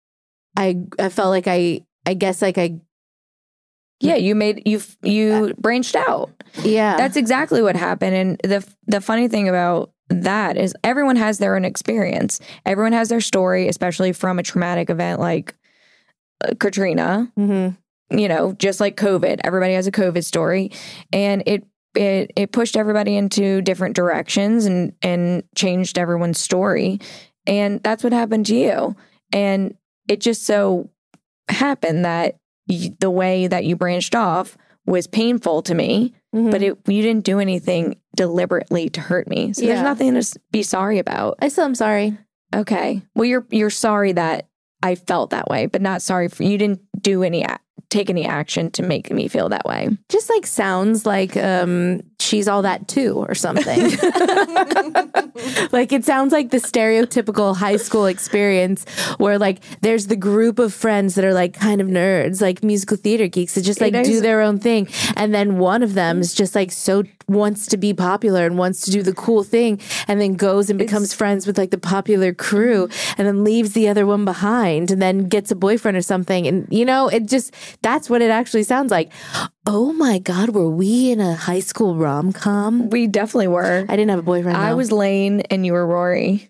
I, I felt like I, I guess like I, yeah, you made, you, you branched out. Yeah. That's exactly what happened. And the, the funny thing about that is everyone has their own experience. Everyone has their story, especially from a traumatic event like Katrina, mm-hmm. you know, just like COVID, everybody has a COVID story, and it it it pushed everybody into different directions and and changed everyone's story, and that's what happened to you. And it just so happened that you, the way that you branched off was painful to me, mm-hmm. but it, you didn't do anything deliberately to hurt me, so yeah. there's nothing to be sorry about. I still am sorry. Okay, well, you're you're sorry that I felt that way, but not sorry for you didn't do any, take any action to make me feel that way. Just like sounds like um, she's all that too or something. Like it sounds like the stereotypical high school experience where like there's the group of friends that are like kind of nerds, like musical theater geeks that just like do their own thing. And then one of them is just like so wants to be popular and wants to do the cool thing and then goes and becomes it's, friends with like the popular crew and then leaves the other one behind and then gets a boyfriend or something. And you know, it just, that's what it actually sounds like. Oh my God, were we in a high school rom-com? We definitely were. I didn't have a boyfriend, though. I was Lane and you were Rory.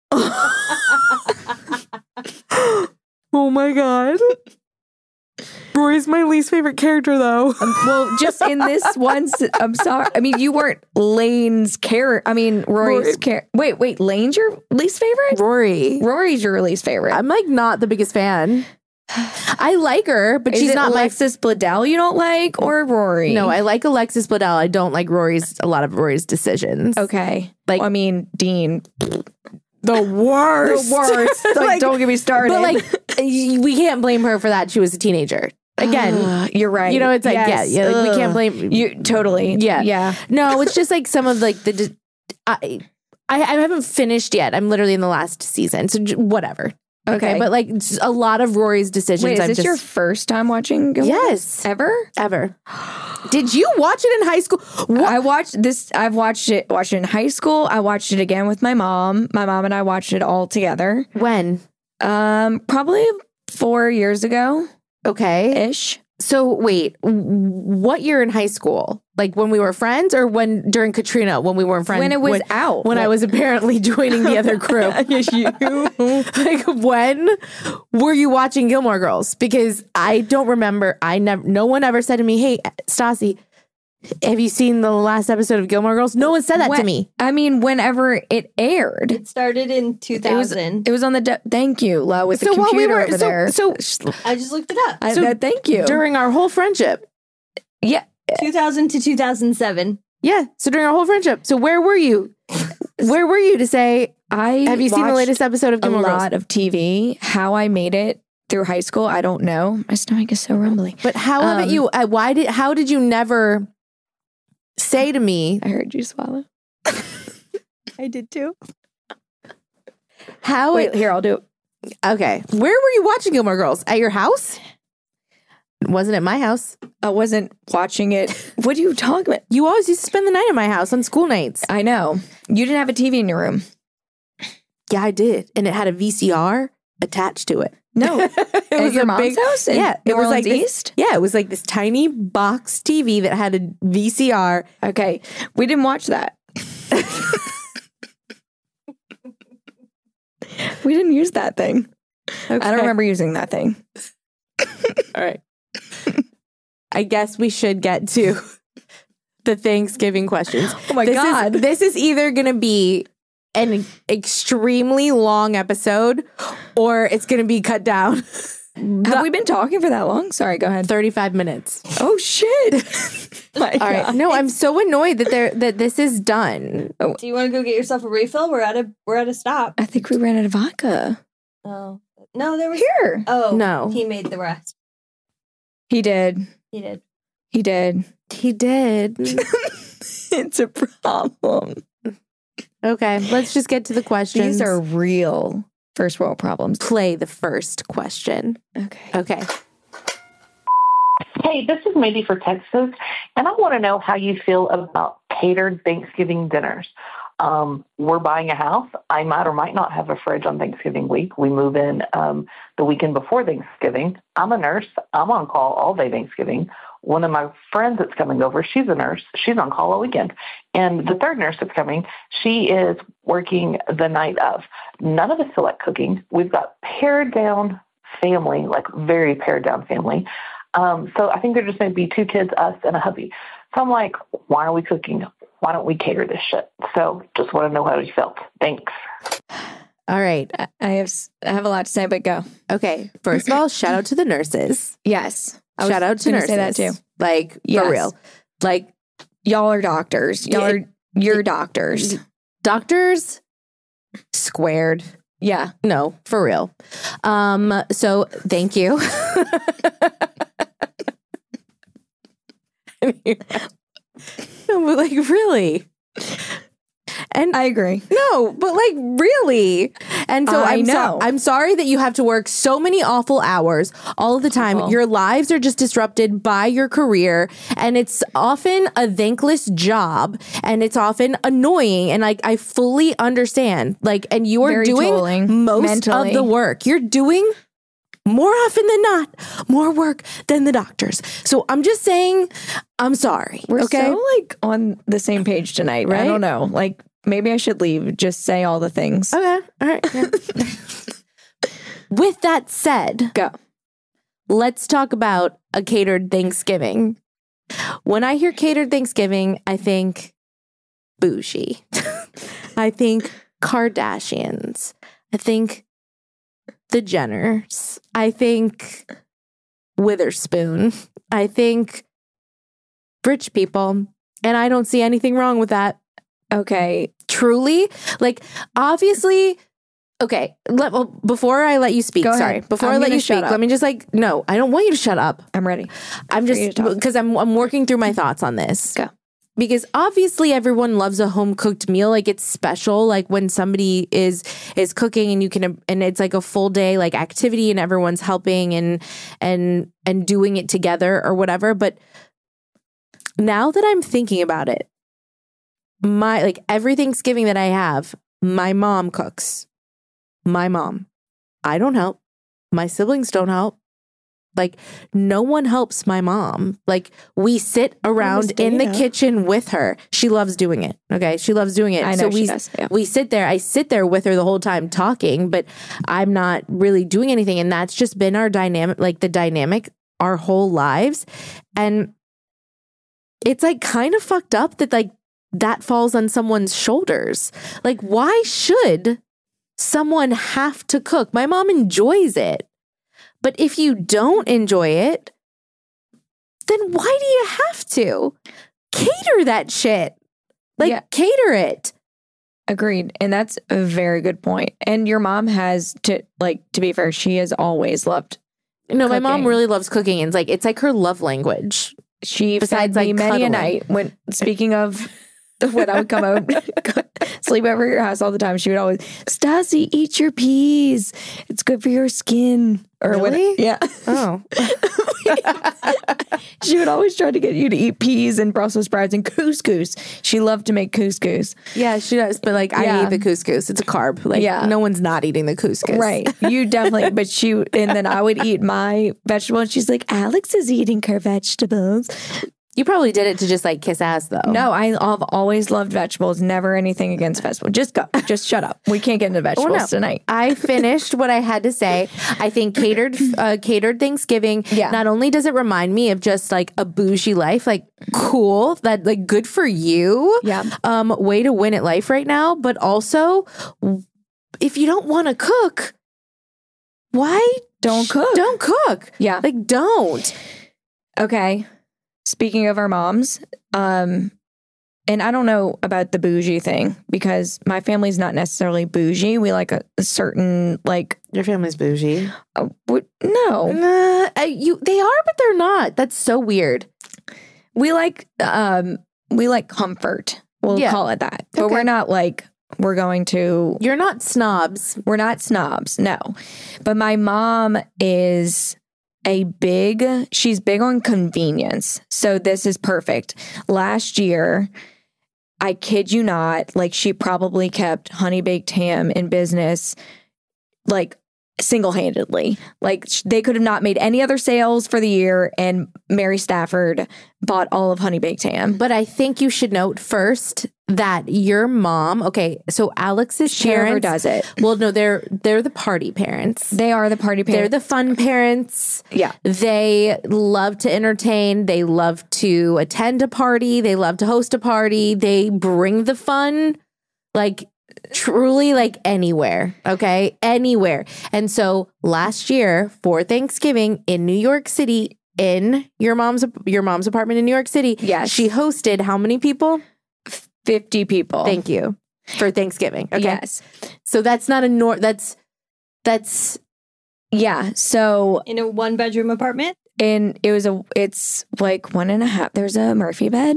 Oh my God. Rory's my least favorite character, though. Um, well, just in this one, s- I'm sorry. I mean, you weren't Lane's character. I mean, Rory's Rory. character. Wait, wait, Lane's your least favorite? Rory. Rory's your least favorite. I'm like not the biggest fan. I like her, but Is she's it not my. Alexis Bledel you don't like, or Rory? No, I like Alexis Bledel. I don't like Rory's. A lot of Rory's decisions. Okay. Like- Well, I mean, Dean. The worst. The worst. Like, Like, don't get me started. But like, we can't blame her for that. She was a teenager. Again, Ugh, you're right. you know, it's like Yes. yeah, yeah. Like, we can't Ugh. blame you. Totally. Yeah. Yeah. No, it's just like some of like the. de- I, I I haven't finished yet. I'm literally in the last season, so j- whatever. Okay, Okay. but like s- a lot of Rory's decisions. Wait, is I'm this just your first time watching Gilmore Girls? yes Ever? ever. Did you watch it in high school? What? I watched this. I've watched it. Watched it in high school. I watched it again with my mom. My mom and I watched it all together. When? Um, probably four years ago Okay. ish. So wait, w- what year in high school? Like when we were friends, or when during Katrina when we weren't friends? When it was when, out. when I was apparently joining the other crew. Like when were you watching Gilmore Girls? Because I don't remember. I never. No one ever said to me, "Hey, Stassi, have you seen the last episode of Gilmore Girls?" No one said that to When- me. I mean, whenever it aired, It started in two it was. thousand. It was on the. De- thank you, Lo, with So the while we computer were over so, there. so I just looked it up. I, so uh, thank you. during our whole friendship, yeah. two thousand to two thousand seven. yeah. So during our whole friendship, so where were you? Where were you to say? I Have you seen the watched latest episode of a Gilmore Girls? lot of T V. How I made it through high school, I don't know. My stomach is so rumbly. But how haven't Um, you? Uh, why did? How did you never say to me? I heard you swallow. I did too. How? Wait, here, I'll do it. Okay, where were you watching Gilmore Girls? At your house? It wasn't at my house. I wasn't watching it. What are you talking about? You always used to spend the night at my house on school nights. I know. You didn't have a T V in your room. Yeah, I did, and it had a V C R attached to it. No. It At was your a mom's big- house? In Yeah, New it was like Orleans this- East? Yeah, it was like this tiny box T V that had a V C R. Okay. We didn't watch that. We didn't use that thing. I don't remember using that thing. All right. I guess we should get to the Thanksgiving questions. Oh my this God. Is, this is either going to be an extremely long episode or it's going to be cut down Have we been talking for that long? Sorry, go ahead. thirty-five minutes. Oh, shit. My All right. God. No, I'm so annoyed that there that this is done. Do you want to go get yourself a refill? We're at a we're at a stop. I think we ran out of vodka. Oh no, there was Here. Oh No. he made the rest. He did. He did. He did. He did. It's a problem. Okay, let's just get to the questions. These are real first world problems. Play the first question. Okay. Okay. Hey, this is Mandy for Texas, and I want to know how you feel about catered Thanksgiving dinners. Um, we're buying a house. I might or might not have a fridge on Thanksgiving week. We move in um, the weekend before Thanksgiving. I'm a nurse. I'm on call all day Thanksgiving. One of my friends that's coming over, she's a nurse. She's on call all weekend. And the third nurse that's coming, she is working the night of. None of us feel like cooking. We've got pared down family, like very pared down family. Um, so I think there just may be two kids, us and a hubby. So I'm like, why are we cooking? Why don't we cater this shit? So just want to know how you felt. Thanks. All right. I- I have s- I have a lot to say, but go. Okay. First of all, shout out to the nurses. Yes. I was Shout out to gonna nurses. say that too. Like, Yes. for real. Like, Y'all are doctors. Y'all Yeah. are you're doctors. doctors squared. Yeah. No, for real. Um, so thank you. No, but like really. And I agree. no, but like really. And so I I'm so- know. I'm sorry that you have to work so many awful hours all of the time. Awful. Your lives are just disrupted by your career, and it's often a thankless job, and it's often annoying. And like I fully understand. Like, and you are Very doing tolling, most mentally. of the work. You're doing more often than not more work than the doctors. So I'm just saying, I'm sorry. We're okay. so like on the same page tonight. I Right? don't know. Like maybe I should leave. Just say all the things. Okay. All right. Yeah. With that said, Go. let's talk about a catered Thanksgiving. When I hear catered Thanksgiving, I think bougie. I think Kardashians. I think the Jenners. I think Witherspoon. I think rich people. And I don't see anything wrong with that. Okay. Truly. Like, obviously, okay. Let, well, before I let you speak, Go sorry. ahead. Before I'm I let gonna you shut speak, up. let me just like, no, I don't want you to shut up. I'm ready. I'm for you just, to talk. because I'm, I'm working through my thoughts on this. Go. Because obviously everyone loves a home cooked meal. Like, it's special. Like when somebody is is cooking and you can, and it's like a full day like activity and everyone's helping and and and doing it together or whatever. But now that I'm thinking about it, my like every Thanksgiving that I have, my mom cooks. My mom. I don't help. My siblings don't help. Like, no one helps my mom. Like, we sit around in the kitchen with her. She loves doing it. Okay. She loves doing it. I so know she we, does, yeah. we sit there. I sit there with her the whole time talking, but I'm not really doing anything. And that's just been our dynamic, like the dynamic our whole lives. And it's like kind of fucked up that like that falls on someone's shoulders. Like, why should someone have to cook? My mom enjoys it. But if you don't enjoy it, then why do you have to? Cater that shit. Like, Yeah. cater it. Agreed. And that's a very good point. And your mom has to, like, to be fair, she has always loved. No, my mom Cooking. really loves cooking. And it's like, it's like her love language. She Besides, fed me like, many cuddling. a night when, speaking of when I would come out, sleep over at your house all the time, she would always, Stassi, eat your peas. It's good for your skin. Or Really? when, yeah. Oh. She would always try to get you to eat peas and Brussels sprouts and couscous. She loved to make couscous. Yeah, she does. But like, I Yeah. eat the couscous. It's a carb. Like, Yeah. no one's not eating the couscous. Right. You definitely, but she, and then I would eat my vegetable and she's like, Alex is eating her vegetables. You probably did it to just like kiss ass though. No, I- I've always loved vegetables. Never anything against vegetables. Just go. Just shut up. We can't get into vegetables no. tonight. I finished what I had to say. I think catered uh, catered Thanksgiving. Yeah. Not only does it remind me of just like a bougie life, like cool, that like good for you. Yeah. Um, way to win at life right now. But also, if you don't want to cook, why Don't cook. Don't cook. Yeah. Like don't. Okay. Speaking of our moms, um, and I don't know about the bougie thing because my family's not necessarily bougie. We like a, a certain like Your family's bougie. uh, w- no, Nah, uh, you they are, but they're not. That's so weird. we like um we like comfort. We'll Yeah. call it that, but Okay. we're not like we're going to. You're not snobs. We're not snobs, no. But my mom is a big, she's big on convenience. So this is perfect. Last year, I kid you not, like she probably kept Honey Baked Ham in business like single-handedly. Like sh- they could have not made any other sales for the year and Mary Stafford bought all of Honey Baked Ham. But I think you should note first that your mom, okay, so Alex's She parents overdoes it. Well, no, they're they're the party parents. They are the party They're parents. the fun parents. Yeah. They love to entertain. They love to attend a party. They love to host a party. They bring the fun, like truly, like anywhere. Okay, anywhere. And so last year for Thanksgiving in New York City, in your mom's your mom's apartment in New York City, Yes. she hosted how many people? fifty people. Thank you for Thanksgiving. Okay, Yes. so that's not a nor. That's that's Yeah. So In a one bedroom apartment? and it was a it's like one and a half there's a Murphy bed.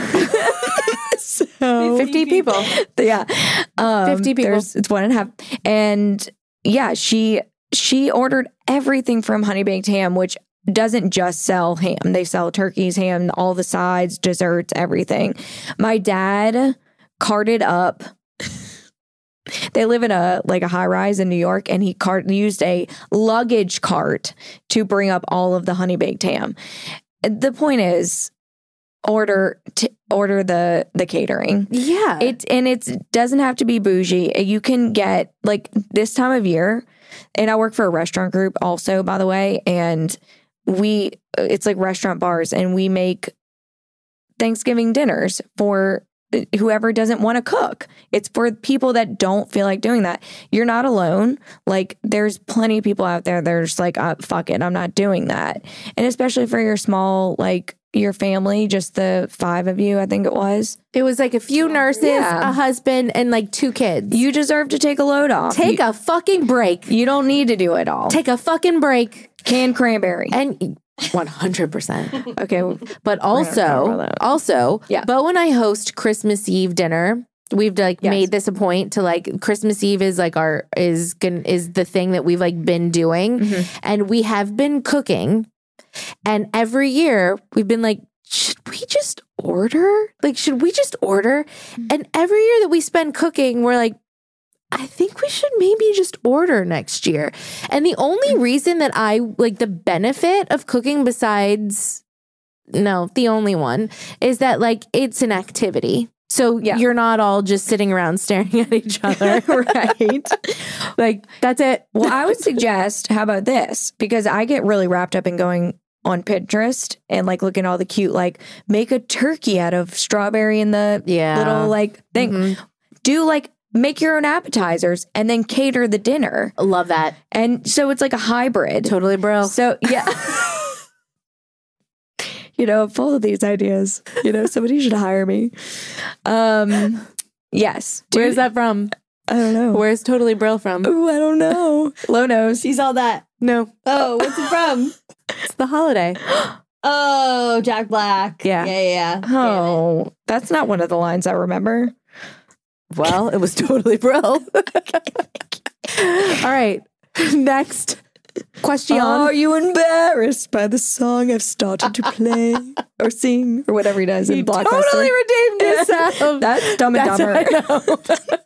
So fifty people. yeah. Um, fifty people. there's- It's one and a half. And yeah, she she ordered everything from Honey Baked Ham, which doesn't just sell ham. They sell turkeys, ham, all the sides, desserts, everything. My dad carted up. They live in a like a high rise in New York, and he cart used a luggage cart to bring up all of the Honey Baked Ham. The point is, order t- order the the catering. Yeah. It and it doesn't have to be bougie. You can get like this time of year, and I work for a restaurant group also, by the way, and we, it's like restaurant bars, and we make Thanksgiving dinners for whoever doesn't want to cook. It's for people that don't feel like doing that. You're not alone. Like, there's plenty of people out there that are just like, oh, fuck it, I'm not doing that. And especially for your small, like your family, just the five of you, I think it was. It was like a few nurses, yeah. a husband, and like two kids. You deserve to take a load off. Take you, a fucking break. You don't need to do it all. Take a fucking break. Canned cranberry. And one hundred percent. Okay. But also, also, yeah. Bo and I host Christmas Eve dinner. We've like yes. made this a point to like Christmas Eve is like our is gonna is the thing that we've like been doing. Mm-hmm. And we have been cooking. And every year we've been like, should we just order? Like, should we just order? Mm-hmm. And every year that we spend cooking, we're like, I think we should maybe just order next year. And the only reason that I like the benefit of cooking besides, no, the only one is that like it's an activity. So yeah. you're not all just sitting around staring at each other, right? Like, that's it. Well, I would suggest, how about this? Because I get really wrapped up in going on Pinterest and like looking at all the cute, like make a turkey out of strawberry in the yeah. little like thing. Mm-hmm. Do like, make your own appetizers and then cater the dinner. Love that. And so it's like a hybrid. Totally, bro. So, yeah. You know, I'm full of these ideas. You know, somebody should hire me. Um, yes. Where's Dude, that from? I don't know. Where's Totally Brill from? Oh, I don't know. Low nose. Sees all that. No. Oh, what's it from? It's The Holiday. Oh, Jack Black. Yeah. Yeah, yeah. Oh, that's not one of the lines I remember. Well, it was Totally Brill. All right. Next question. Are you embarrassed by the song I've started to play or sing or whatever he does in he Blockbuster? Totally redeemed himself. That's Dumb and That's Dumber.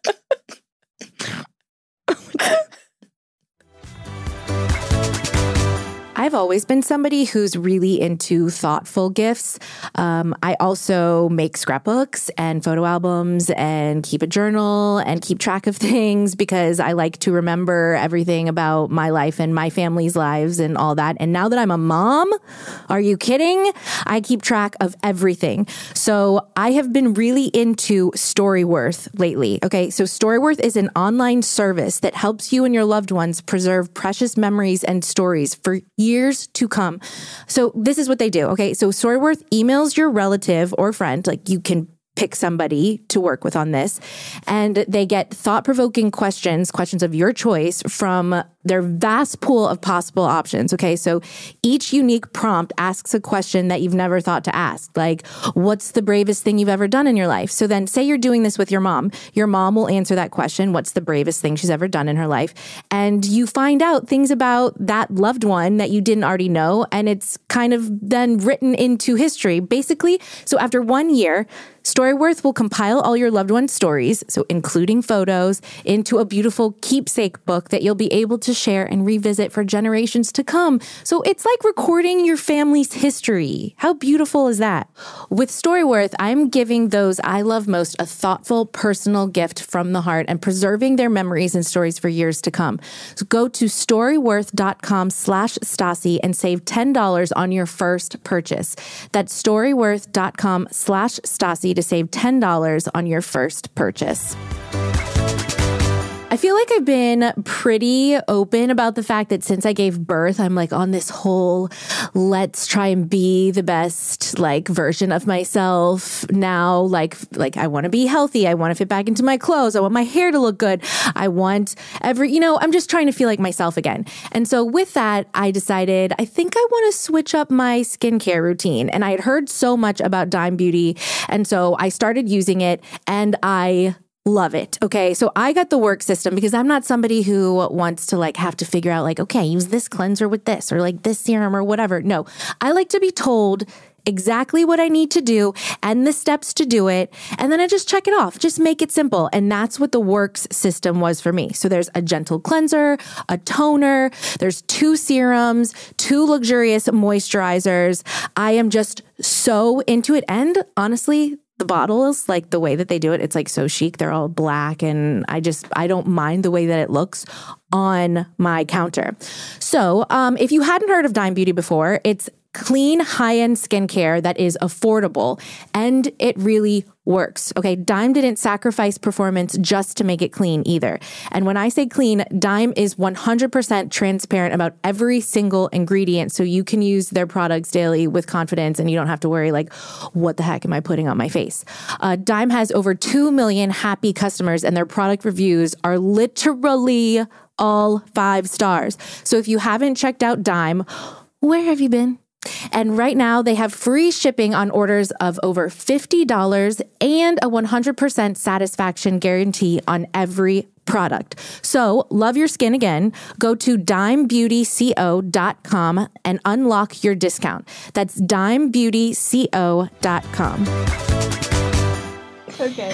I've always been somebody who's really into thoughtful gifts. Um, I also make scrapbooks and photo albums and keep a journal and keep track of things because I like to remember everything about my life and my family's lives and all that. And now that I'm a mom, are you kidding? I keep track of everything. So I have been really into Storyworth lately. Okay, so Storyworth is an online service that helps you and your loved ones preserve precious memories and stories for years years to come. So this is what they do. Okay. So Storyworth emails your relative or friend, like you can pick somebody to work with on this, and they get thought-provoking questions, questions of your choice from their vast pool of possible options. Okay. So each unique prompt asks a question that you've never thought to ask. Like, what's the bravest thing you've ever done in your life? So then say you're doing this with your mom. Your mom will answer that question. What's the bravest thing she's ever done in her life? And you find out things about that loved one that you didn't already know. And it's kind of then written into history, basically. So after one year, Storyworth will compile all your loved one's stories, so including photos, into a beautiful keepsake book that you'll be able to share and revisit for generations to come. So it's like recording your family's history. How beautiful is that? With Storyworth, I'm giving those I love most a thoughtful, personal gift from the heart and preserving their memories and stories for years to come. So go to storyworth.com slash Stassi and save ten dollars on your first purchase. That's storyworth.com slash Stassi to save ten dollars on your first purchase. I feel like I've been pretty open about the fact that since I gave birth, I'm like on this whole let's try and be the best like version of myself now. Like, like I want to be healthy. I want to fit back into my clothes. I want my hair to look good. I want every, you know, I'm just trying to feel like myself again. And so with that, I decided I think I want to switch up my skincare routine. And I had heard so much about Dime Beauty. And so I started using it and I love it. Okay. So I got the work system because I'm not somebody who wants to like have to figure out like, okay, use this cleanser with this or like this serum or whatever. No, I like to be told exactly what I need to do and the steps to do it. And then I just check it off, just make it simple. And that's what the Works system was for me. So there's a gentle cleanser, a toner, there's two serums, two luxurious moisturizers. I am just so into it. And honestly, the bottles, like the way that they do it, it's like so chic. They're all black and I just, I don't mind the way that it looks on my counter. So um, if you hadn't heard of Dime Beauty before, it's clean, high-end skincare that is affordable, and it really works. Okay, Dime didn't sacrifice performance just to make it clean either. And when I say clean, Dime is one hundred percent transparent about every single ingredient, so you can use their products daily with confidence, and you don't have to worry like, what the heck am I putting on my face? Uh, Dime has over two million happy customers, and their product reviews are literally all five stars. So if you haven't checked out Dime, where have you been? And right now they have free shipping on orders of over fifty dollars and a one hundred percent satisfaction guarantee on every product. So love your skin again. Go to dime beauty co dot com and unlock your discount. That's dime beauty co dot com. Okay.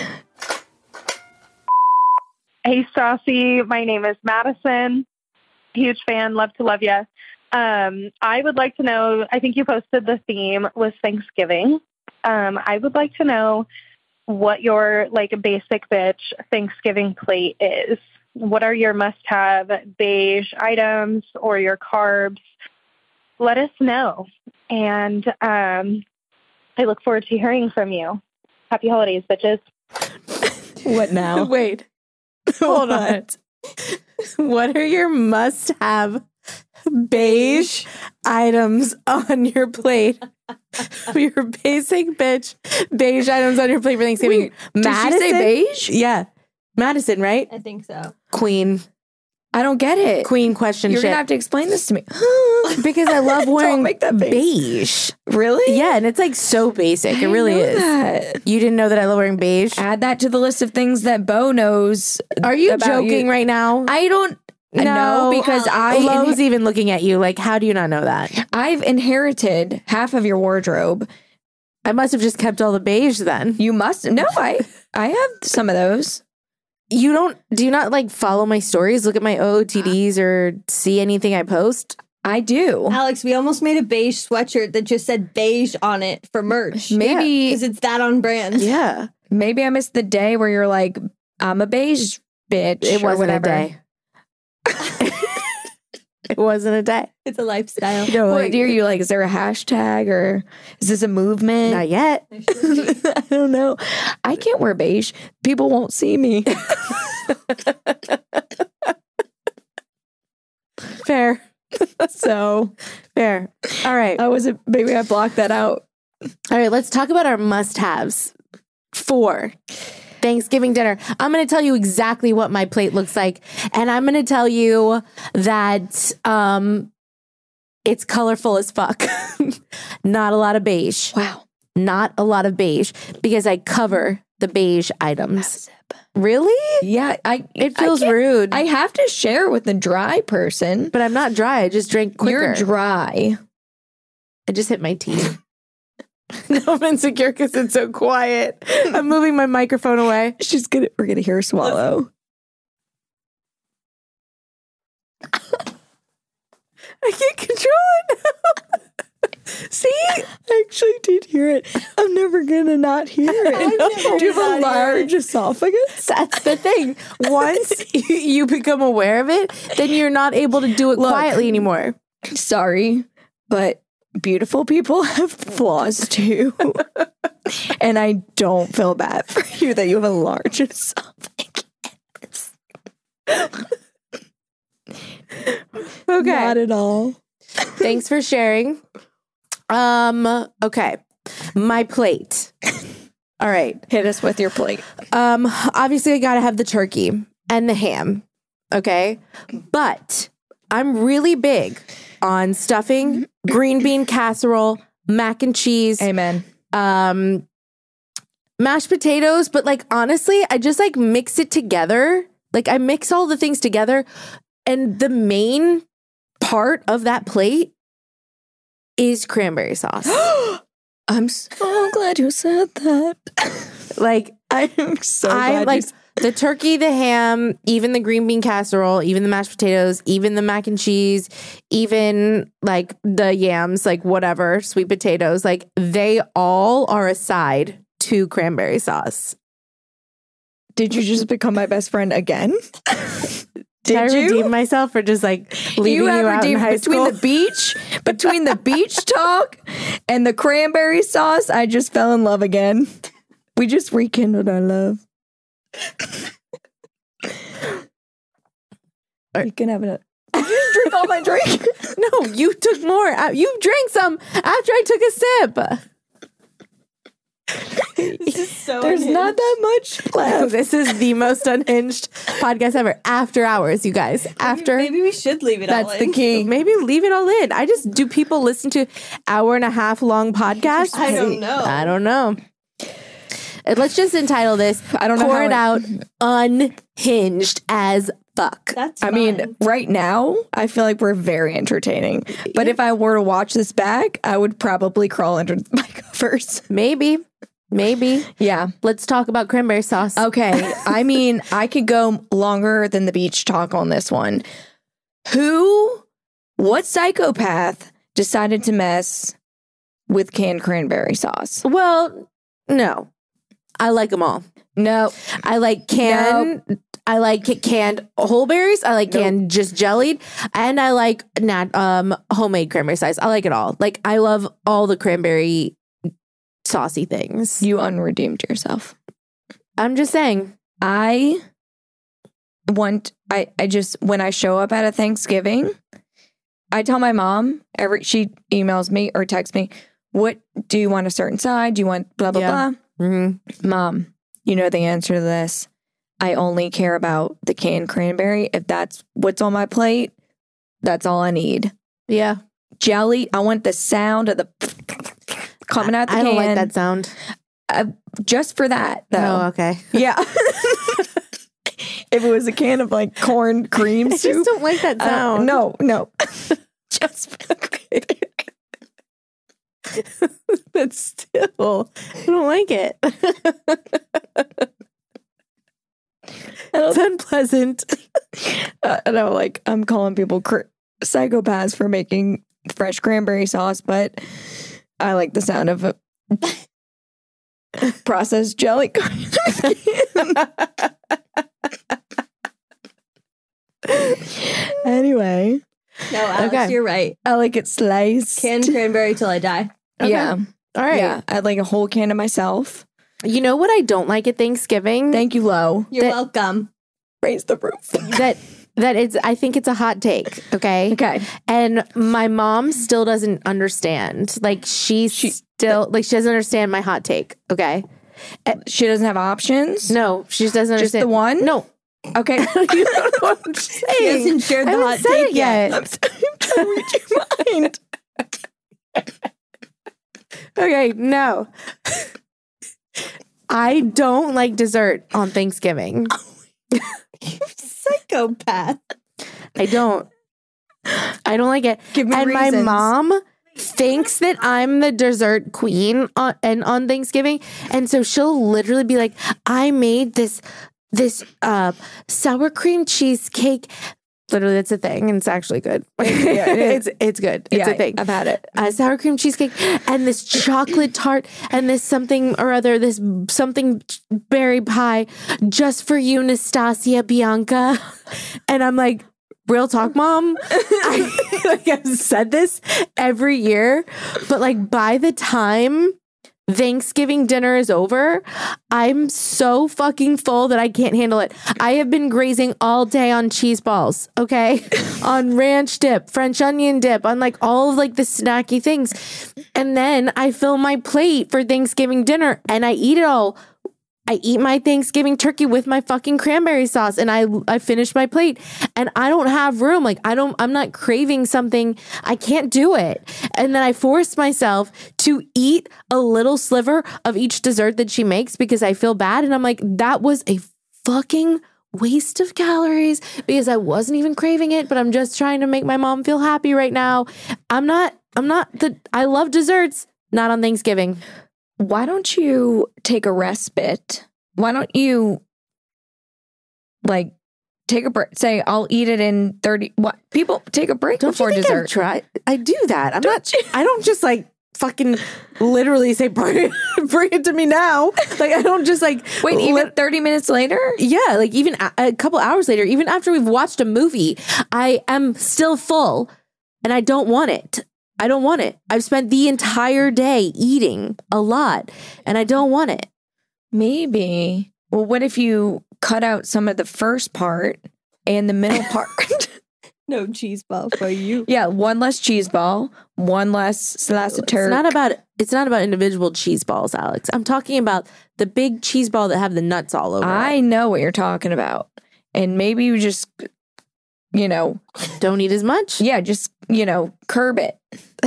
Hey, Stassi. My name is Madison. Huge fan. Love to love you. Um, I would like to know, I think you posted the theme was Thanksgiving. Um, I would like to know what your like basic bitch Thanksgiving plate is. What are your must-have beige items or your carbs? Let us know. And um, I look forward to hearing from you. Happy holidays, bitches. What now? Wait, hold on. What are your must-have beige items on your plate? Your basic bitch beige items on your plate for Thanksgiving. Wait, Madison? Did she say beige? Yeah. Madison, right? I think so. Queen. I don't get it. Queen question You're shit. going to have to explain this to me. Because I love wearing Don't make that face. beige. Really? Yeah, and it's like so basic. I It really know is. that. You didn't know that I love wearing beige? Add that to the list of things that Bo knows. Are you about joking you. right now? I don't No, know because I Lo's inhe- even looking at you like, how do you not know that? I've inherited half of your wardrobe. I must have just kept all the beige then. You must no, I I have some of those. You don't, do you not like follow my stories, look at my O O T Ds or see anything I post? I do. Alex, we almost made a beige sweatshirt that just said beige on it for merch. Maybe Because it's that on brand. Yeah. maybe I missed the day where you're like, I'm a beige bitch. It or wasn't a whatever. day. It wasn't a day. It's a lifestyle. No, What like, do you like? Is there a hashtag or is this a movement? not yet. I don't know. I can't wear beige. People won't see me. Fair. So Fair. All right. I was a maybe I blocked that out. All right, let's talk about our must-haves for Thanksgiving dinner. I'm going to tell you exactly what my plate looks like, and I'm going to tell you that um, it's colorful as fuck. Not a lot of beige. Wow. Not a lot of beige because I cover the beige items. Really? Yeah, I It I feels can't- rude. I have to share with the dry person. but I'm not dry. I just drink quicker. You're dry. I just hit my teeth. No, I'm insecure because it's so quiet. I'm moving my microphone away. She's gonna we're gonna hear her swallow. I can't control it now. See? I actually did hear it. I'm never gonna not hear it. Do you have a large esophagus? That's the thing. Once you become aware of it, then you're not able to do it Look. quietly anymore. Sorry, but beautiful people have flaws too. And I don't feel bad for you that you have a large esophagus. Okay. Not at all. Thanks for sharing. Um, okay. My plate. All right. Hit us with your plate. Um, obviously I gotta have the turkey and the ham. Okay. But I'm really big on stuffing, green bean casserole, mac and cheese, Amen. um, mashed potatoes. But like, honestly, I just like mix it together. Like I mix all the things together. And the main part of that plate is cranberry sauce. I'm so glad you said that. Like, I'm so I glad like you the turkey, the ham, even the green bean casserole, even the mashed potatoes, even the mac and cheese, even like the yams, like whatever, sweet potatoes, like they all are a side to cranberry sauce. Did you just become my best friend again? Did I you redeem myself for just like leaving you, you out in high between school? the beach, between the beach talk and the cranberry sauce? I just fell in love again. We just rekindled our love. You can have it. Did you just drink all my drink? No, you took more. Uh, You drank some after I took a sip. This is so There's unhinged. not that much left. This is the most unhinged podcast ever. After hours, you guys. After. Maybe we should leave it all That's in. the key. Maybe leave it all in. I just, do people listen to hour and a half long podcasts? I don't know. I don't know. Uh, Let's just entitle this, I don't know Pour how It it- Out, Unhinged as Fuck. That's I fine. mean, right now, I feel like we're very entertaining. But if I were to watch this back, I would probably crawl under my covers. Maybe. Maybe. Yeah. Let's talk about cranberry sauce. Okay. I mean, I could go longer than the beach talk on this one. Who, what psychopath decided to mess with canned cranberry sauce? Well, no. I like them all. No. I like canned. I like canned whole berries. I like Nope. canned just jellied, and I like not um homemade cranberry sauce. I like it all. Like I love all the cranberry saucy things. You unredeemed yourself. I'm just saying. I want, I, I just, when I show up at a Thanksgiving, I tell my mom, every she emails me or texts me, what do you want a certain side? Do you want blah, blah, Yeah. blah? Mm-hmm. Mom, you know the answer to this. I only care about the canned cranberry. If that's what's on my plate, that's all I need. Yeah, Jelly, I want the sound of the coming out the I can. don't like that sound. Uh, just for that, though. Oh, okay. Yeah. If it was a can of like corn cream I soup. just don't like that uh, sound. no, no. Just for the cranberry. But still, I don't like it. It's unpleasant. Uh, I know, like, I'm calling people cr- psychopaths for making fresh cranberry sauce, but I like the sound of a processed jelly. Anyway, No, Alex, Okay. you're right. I like it sliced. Canned cranberry till I die. Okay. Yeah. All right. Yeah. I'd like a whole can to myself. You know what I don't like at Thanksgiving? Thank you, Lo. You're That- welcome. Raise the roof. that that it's I think it's a hot take, okay? Okay. And my mom still doesn't understand. Like she, still like she doesn't understand my hot take, okay? She doesn't have options? No, she just doesn't Just understand. the one? No. Okay. You don't know what I'm saying. He hasn't shared I the haven't hot said take it yet. I'm sorry. I'm trying to read your mind. Okay, no. I don't like dessert on Thanksgiving. Psychopath. I don't. I don't like it. Give me and reasons. my mom thinks that I'm the dessert queen on and on Thanksgiving, and so she'll literally be like, "I made this this uh, sour cream cheesecake." Literally, that's a thing, and it's actually good. Yeah, it is. it's it's good. It's yeah, a thing. I've had it. Uh, sour cream cheesecake and this chocolate tart and this something or other, this something berry pie just for you, Nastasia Bianca. And I'm like, real talk, mom. I, like I've said this every year, but like by the time Thanksgiving dinner is over, I'm so fucking full that I can't handle it. I have been grazing all day on cheese balls, okay? On ranch dip, French onion dip, on like all of like the snacky things. And then I fill my plate for Thanksgiving dinner and I eat it all. I eat my Thanksgiving turkey with my fucking cranberry sauce and I I finish my plate and I don't have room. Like I don't, I'm not craving something. I can't do it. And then I force myself to eat a little sliver of each dessert that she makes because I feel bad. And I'm like, that was a fucking waste of calories because I wasn't even craving it, but I'm just trying to make my mom feel happy right now. I'm not, I'm not the, I love desserts, not on Thanksgiving. Why don't you take a respite? Why don't you like take a break? Say, I'll eat it in thirty. What people take a break Don't before you think dessert? I've tried? I do that. I'm Don't not. you? I don't just like fucking literally say, bring, bring it to me now. Like, I don't just like wait, even li- thirty minutes later? Yeah, like even a, a couple hours later, even after we've watched a movie, I am still full and I don't want it. I don't want it. I've spent the entire day eating a lot and I don't want it. Maybe. Well, what if you cut out some of the first part and the middle part? No cheese ball for you. Yeah, one less cheese ball, one less slice of turkey. It's not about it's not about individual cheese balls, Alex. I'm talking about the big cheese ball that have the nuts all over I it. know what you're talking about. And maybe you just, you know, don't eat as much. Yeah, just, you know, curb it.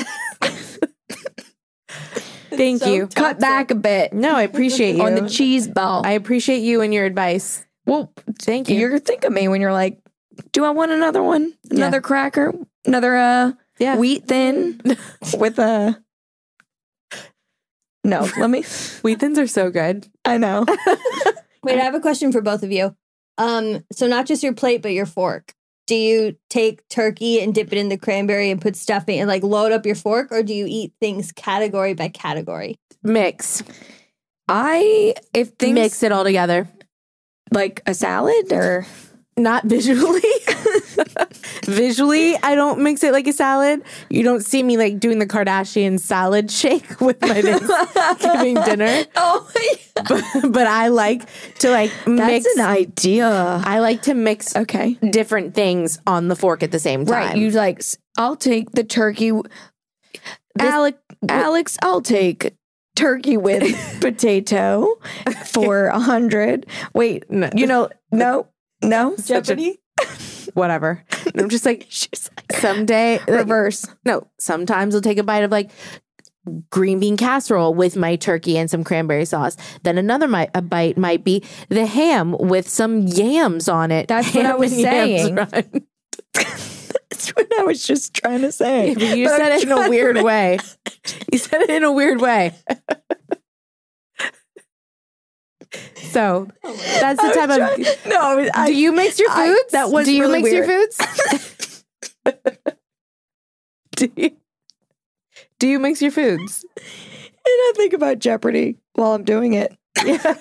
Thank so you. toxic. Cut back a bit. No, I appreciate you. On the cheese ball. I appreciate you and your advice. Well, thank you. You're thinking of me when you're like, do I want another one? Another yeah. cracker? Another uh yeah. wheat thin with a No, let me Wheat thins are so good. I know. Wait, I have a question for both of you. Um, so not just your plate, but your fork. Do you take turkey and dip it in the cranberry and put stuffing and like load up your fork, or do you eat things category by category? Mix. I if things mix it all together. Like a salad or not visually. Visually, I don't mix it like a salad. You don't see me like doing the Kardashian salad shake with my Thanksgiving dinner. Oh, yeah. but, but I like to like mix. That's an idea. I like to mix okay different things on the fork at the same time. Right. You like, I'll take the turkey. This, Alex, Alex, I'll take turkey with potato for a hundred. Wait, no. you know, no, no. Jeopardy? Whatever. And I'm just like, someday reverse. Like, no, sometimes I'll take a bite of like green bean casserole with my turkey and some cranberry sauce. Then another mi- a bite might be the ham with some yams on it. That's ham what I was saying. That's what I was just trying to say. Yeah, but you but said I'm it in a weird to... way. You said it in a weird way. So that's the type trying, of. No, I, do you mix your foods? I, that was do you really mix weird. your foods? do you do you mix your foods? And I think about Jeopardy while I'm doing it. Yeah.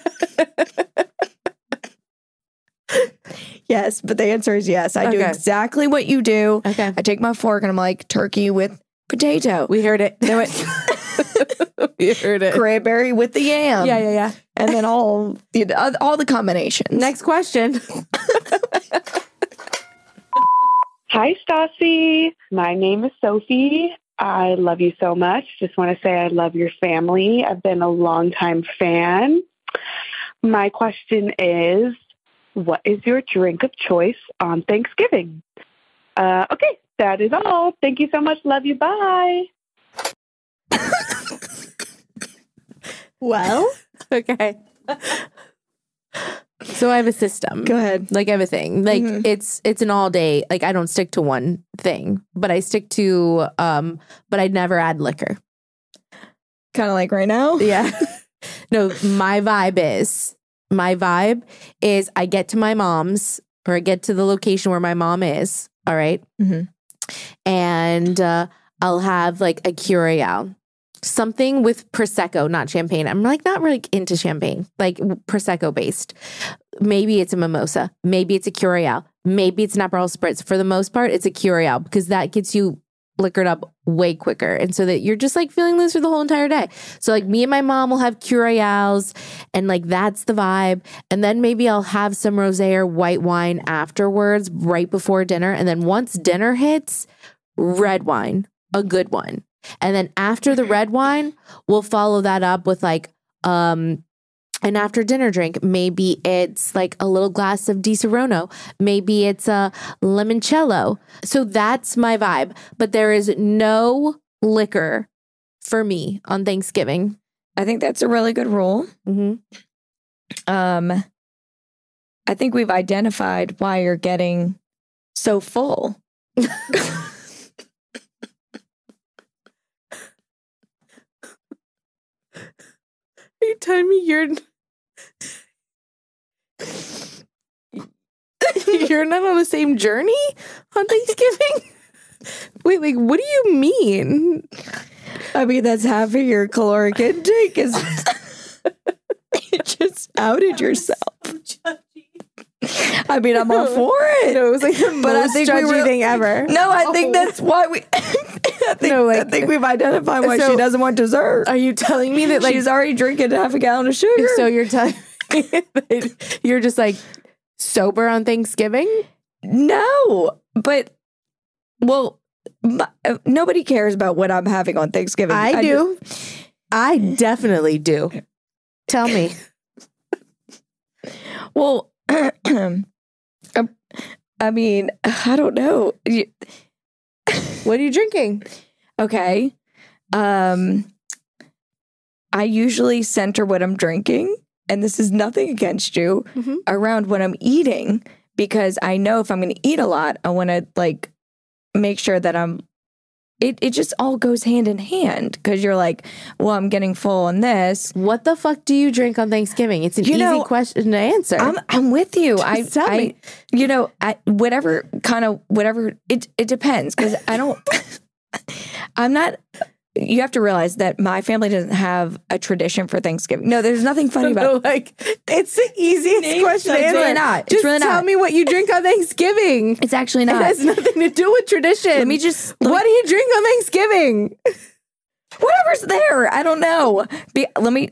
Yes, but the answer is yes. I okay. do exactly what you do. Okay. I take my fork and I'm like turkey with potato. We heard it. Do it. We heard it. Cranberry with the yam. Yeah, yeah, yeah. And then all the all the combinations. Next question. Hi, Stassi. My name is Sophie. I love you so much. Just want to say I love your family. I've been a longtime fan. My question is, what is your drink of choice on Thanksgiving? Uh, okay, that is all. Thank you so much. Love you. Bye. Well, okay. So I have a system. Go ahead. Like everything. Like mm-hmm. it's it's an all day. Like I don't stick to one thing, but I stick to um but I'd never add liquor. Kind of like right now? Yeah. No, my vibe is my vibe is I get to my mom's or I get to the location where my mom is, all right? Mm-hmm. And uh, I'll have like a Curaçao. Something with Prosecco, not champagne. I'm like not really into champagne, like Prosecco based. Maybe it's a mimosa. Maybe it's a Curaçao. Maybe it's an Aperol Spritz. For the most part, it's a Curaçao because that gets you liquored up way quicker. And so that you're just like feeling loose for the whole entire day. So like me and my mom will have Curaçaos and like that's the vibe. And then maybe I'll have some rosé or white wine afterwards, right before dinner. And then once dinner hits, red wine, a good one. And then after the red wine, we'll follow that up with like um, an after dinner drink. Maybe it's like a little glass of Di Serono. Maybe it's a limoncello. So that's my vibe. But there is no liquor for me on Thanksgiving. I think that's a really good rule. Mm-hmm. Um, I think we've identified why you're getting so full. Are you telling me you're you're not on the same journey on Thanksgiving? Wait, like, what do you mean? I mean, that's half of your caloric intake is you just outed yourself. I mean, I'm all for it. No, it was like the but most I think judgy we were, thing ever. No, I think that's why we. I think, No, like- I think we've identified why So- she doesn't want dessert. Are you telling me that like She's already drinking half a gallon of sugar. so you're telling me that you're just like sober on Thanksgiving? No, but well, my, uh, nobody cares about what I'm having on Thanksgiving. I do. just- I definitely do. Tell me. well, um, I mean, I don't know. You- What are you drinking? Okay. Um, I usually center what I'm drinking, and this is nothing against you, Mhm. around what I'm eating, because I know if I'm going to eat a lot, I want to like make sure that I'm. It it just all goes hand in hand, because you're like, well, I'm getting full on this. What the fuck do you drink on Thanksgiving? It's an You easy know, question to answer. I'm I'm with you. I Just tell I, me. you know, I, whatever kind of whatever it it depends, because I don't. I'm not. You have to realize that my family doesn't have a tradition for Thanksgiving. No, there's nothing funny about it. like it's the easiest question to It's answer. really not. It's Just really tell not. me what you drink on Thanksgiving. It's actually It not. has nothing to do with tradition. Let me just. let What me- do you drink on Thanksgiving? whatever's there. I don't know. Be, let me.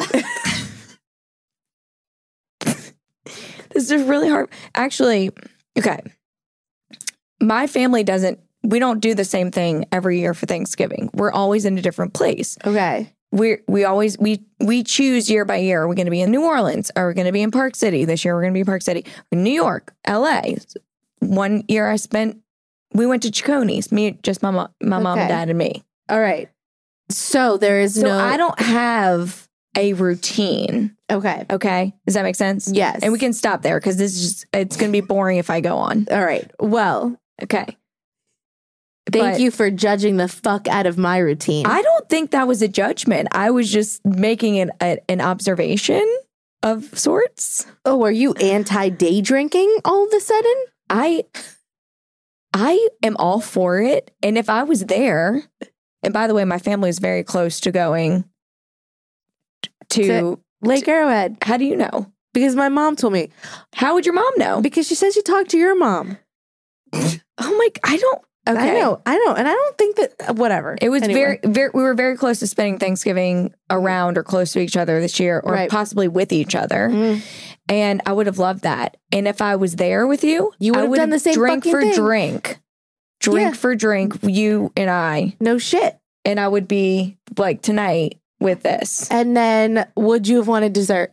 This is really hard. Actually, okay. My family doesn't. We don't do the same thing every year for Thanksgiving. We're always in a different place. Okay. We we always we we choose year by year. Are we going to be in New Orleans? Are we going to be in Park City this year? We're going to be in Park City, New York, L A. One year I spent. We went to Chiconi's. Me, just my mom, my mom and Okay. dad, and me. All right. So there is So no. I don't have a routine. Okay. Okay, does that make sense? Yes. And we can stop there, because this is just, it's going to be boring if I go on. All right. Well, Okay. thank But you for judging the fuck out of my routine. I don't think that was a judgment. I was just making an a, an observation of sorts. oh, are you anti day drinking all of a sudden? I I am all for it. And if I was there, and by the way, my family is very close to going to, To- Lake Arrowhead. how do you know? Because my mom told me. How would your mom know? Because she said she talked to your mom. Oh my, I don't, okay. I know. I know. And I don't think that, whatever. It was Anyway. very, very, we were very close to spending Thanksgiving around or close to each other this year, or Right. possibly with each other. Mm. And I would have loved that. And if I was there with you, You would I have would done the same drink fucking for thing. drink, drink Yeah. for drink, you and I. No shit. And I would be like tonight with this. And then would you have wanted dessert?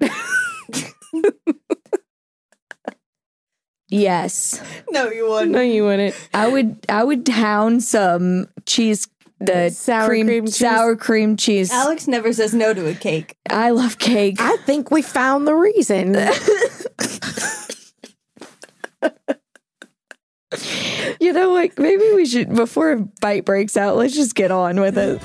Yes. No, you wouldn't. no, you wouldn't. I would I would down some cheese, the Sour cream, cream cheese. sour cream cheese. Alex never says no to a cake. I love cake. I think we found the reason. You know what? Maybe we should, before a bite breaks out, let's just get on with it.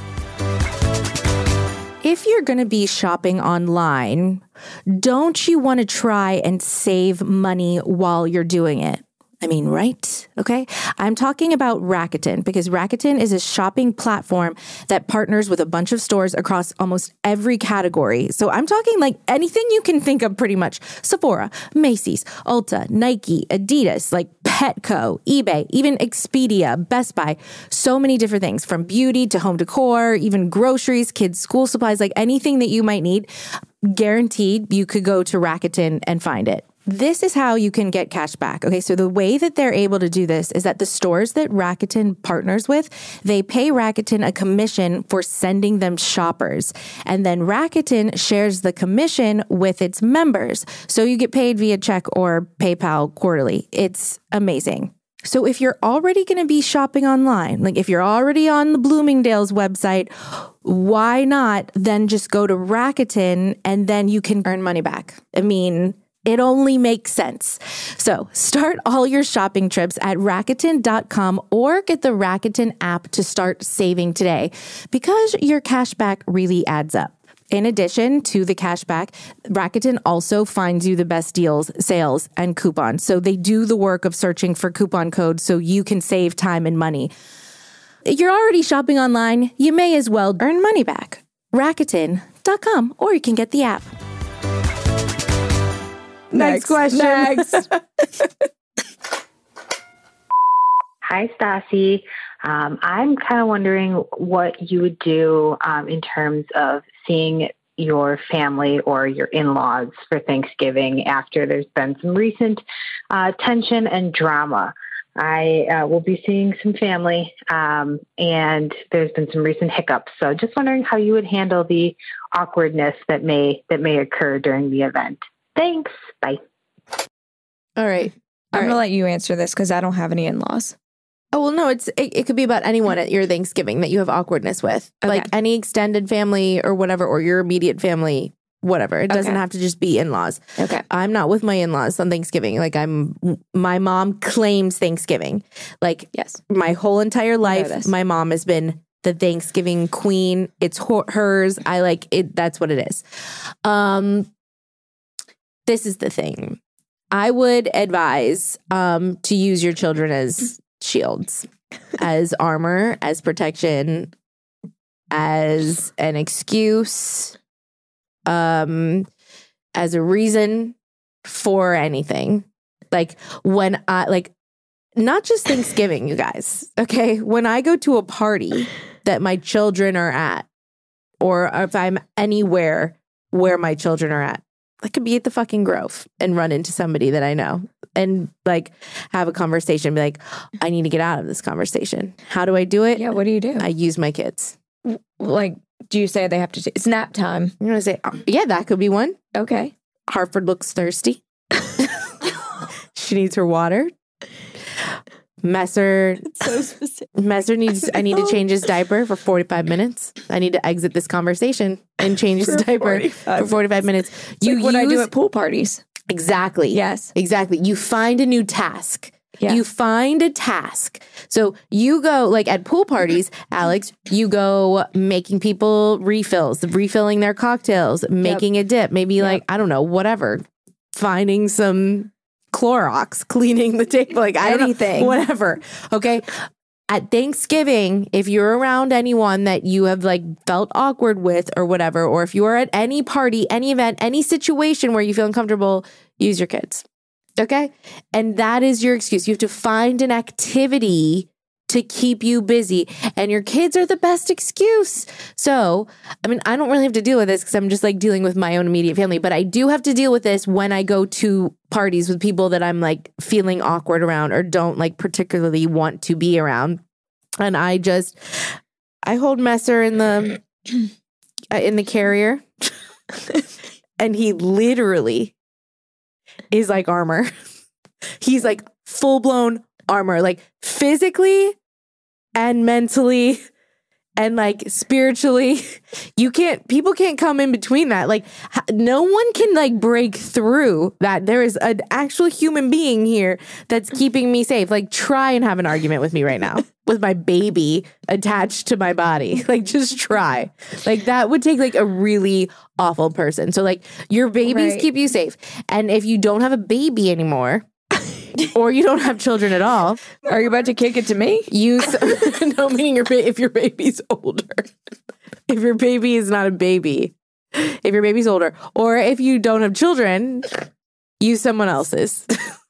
If you're going to be shopping online, don't you want to try and save money while you're doing it? I mean, right? Okay. I'm talking about Rakuten, because Rakuten is a shopping platform that partners with a bunch of stores across almost every category. So I'm talking like anything you can think of, pretty much. Sephora, Macy's, Ulta, Nike, Adidas, like Petco, eBay, even Expedia, Best Buy. So many different things, from beauty to home decor, even groceries, kids' school supplies, like anything that you might need. Guaranteed you could go to Rakuten and find it. This is how you can get cash back. Okay, so the way that they're able to do this is that the stores that Rakuten partners with, they pay Rakuten a commission for sending them shoppers. And then Rakuten shares the commission with its members. So you get paid via check or PayPal quarterly. It's amazing. So if you're already going to be shopping online, like if you're already on the Bloomingdale's website, why not then just go to Rakuten and then you can earn money back? I mean, it only makes sense. So start all your shopping trips at Rakuten dot com or get the Rakuten app to start saving today, because your cashback really adds up. In addition to the cashback, Rakuten also finds you the best deals, sales, and coupons. So they do the work of searching for coupon codes so you can save time and money. you're already shopping online, you may as well earn money back. Rakuten dot com, or you can get the app. Next, Next question. Next. Hi, Stassi. Um, I'm kind of wondering what you would do um, in terms of seeing your family or your in-laws for Thanksgiving after there's been some recent uh, tension and drama. I uh, will be seeing some family, um, and there's been some recent hiccups. So just wondering how you would handle the awkwardness that may that may occur during the event. Thanks. Bye. All right. I'm All going right. to let you answer this because I don't have any in-laws. Oh, well, no, it's it, it could be about anyone at your Thanksgiving that you have awkwardness with. Okay. Like any extended family or whatever, or your immediate family, whatever. It doesn't Okay. have to just be in-laws. Okay. I'm not with my in-laws on Thanksgiving. Like I'm, my mom claims Thanksgiving. Like Yes. my whole entire life, this. my mom has been the Thanksgiving queen. It's ho- hers. I like it. That's what it is. Um, this is the thing. I would advise um, to use your children as shields, as armor, as protection, as an excuse, um, as a reason for anything. Like when I, like, not just Thanksgiving, you guys, okay? When I go to a party that my children are at, or if I'm anywhere where my children are at, I could be at the fucking Grove and run into somebody that I know and like have a conversation, be like, I need to get out of this conversation. How do I do it? Yeah, what do you do? I use my kids. Like, do you say they have to, t- it's nap time? I'm going to say, oh, yeah, that could be one. Okay. Hartford looks thirsty. She needs her water. Messer, So specific. Messer needs, I need to change his diaper for forty-five minutes. I need to exit this conversation and change his For diaper forty-five for forty-five minutes. It's like what I do at pool parties. Exactly. Yes. Exactly. You find a new task. Yeah. You find a task. So you go, like at pool parties, Alex, you go making people refills, refilling their cocktails, making a dip, maybe like, I don't know, whatever, finding some Clorox, cleaning the table, like I don't Anything. know, whatever. Okay. At Thanksgiving, if you're around anyone that you have like felt awkward with or whatever, or if you are at any party, any event, any situation where you feel uncomfortable, use your kids. Okay. And that is your excuse. You have to find an activity to keep you busy, and your kids are the best excuse. So, I mean, I don't really have to deal with this because I'm just like dealing with my own immediate family, but I do have to deal with this when I go to parties with people that I'm like feeling awkward around or don't like particularly want to be around. And I just, I hold Messer in the, uh, in the carrier and he literally is like armor. He's like full blown armor, like physically and mentally and like spiritually. You can't, people can't come in between that. Like h- no one can like break through that. There is an actual human being here that's keeping me safe. Like try and have an argument with me right now with my baby attached to my body. Like just try. Like that would take like a really awful person. So like your babies Right. keep you safe. And if you don't have a baby anymore, or you don't have children at all, Are you about to kick it to me? use no meaning your ba- if your baby's older. If your baby is not a baby, if your baby's older, or if you don't have children, use someone else's.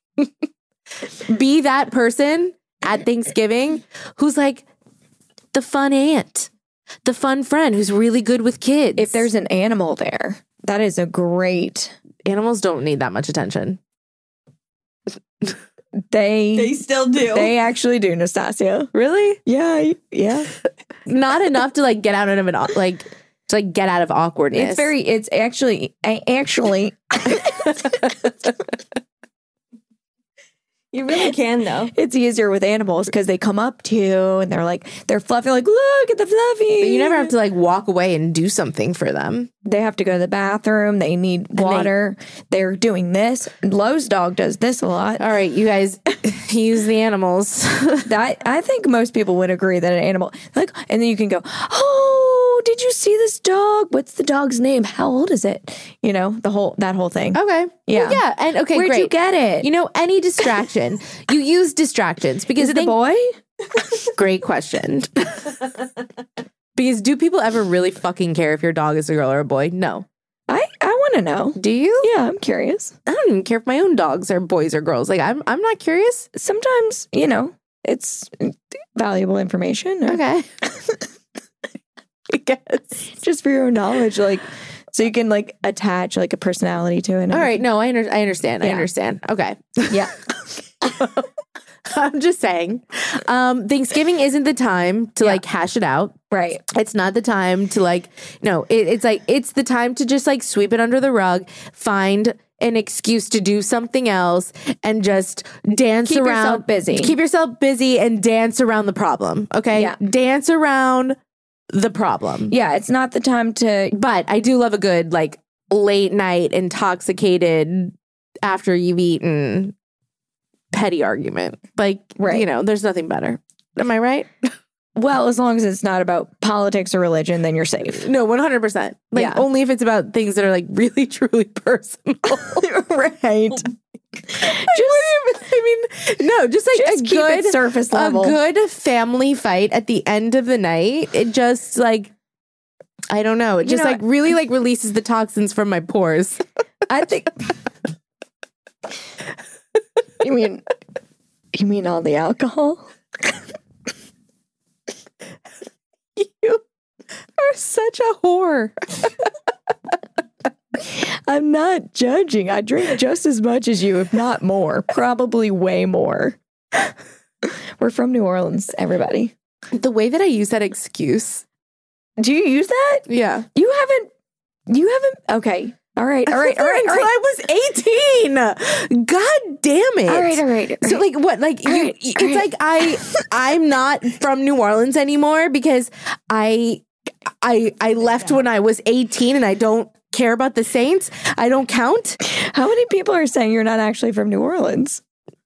Be that person at Thanksgiving who's like the fun aunt, the fun friend who's really good with kids. If there's an animal there, that is a great. Animals don't need that much attention. They They still do. they actually do, Nastasia. Really? Yeah, yeah. Not enough to like get out of an au- like to like get out of awkwardness. It's very. It's actually I- actually. You really can though. It's easier with animals because they come up to you and they're like they're fluffy. Like look at the fluffy. But you never have to like walk away and do something for them. They have to go to the bathroom. They need water. They, are doing this. Lowe's dog does this a lot. All right, you guys use the animals. That I think most people would agree that an animal like, and then you can go, oh, did you see this dog? What's the dog's name? How old is it? You know, the whole that whole thing. Okay. Yeah. Well, yeah. And okay, Where'd great. you get it? You know, any distraction. You use distractions because is it think, a boy? Great question. Because do people ever really fucking care if your dog is a girl or a boy? No. I, I want to know. Do you? Yeah, I'm curious. I don't even care if my own dogs are boys or girls. Like, I'm I'm not curious. Sometimes, you know, it's valuable information. Okay. I guess. Just for your own knowledge, like, so you can, like, attach, like, a personality to it. All right. No, I, under- I understand. Yeah. I understand. Okay. Yeah. I'm just saying. Um, Thanksgiving isn't the time to, Yeah. like, hash it out. Right. It's not the time to, like, no, it, it's like, it's the time to just, like, sweep it under the rug, find an excuse to do something else, and just dance Keep around. yourself busy. Keep yourself busy and dance around the problem. Okay. Yeah. Dance around the problem. Yeah, it's not the time to. But I do love a good, like, late night intoxicated after you've eaten petty argument. Like, Right. you know, there's nothing better. Am I right? Well, as long as it's not about politics or religion, then you're safe. No, one hundred percent. Like, Yeah. only if it's about things that are, like, really, truly personal. Right. Just, I mean, no, just like Just a keep good it surface level. A good family fight at the end of the night. It just like, I don't know. It You just know, like really like releases the toxins from my pores. I think. You mean, you mean all the alcohol? You are such a whore. I'm not judging. I drink just as much as you, if not more. Probably way more. We're from New Orleans, everybody. The way that I use that excuse. Do you use that? Yeah. You haven't. You haven't. Okay. All right. All right. All right. Until All right. I was eighteen. God damn it. All right. All right. So like what like All you, right, it's all right. like I I'm not from New Orleans anymore because I I I left when I was eighteen and I don't care about the Saints. I don't count. How many people are saying you're not actually from New Orleans?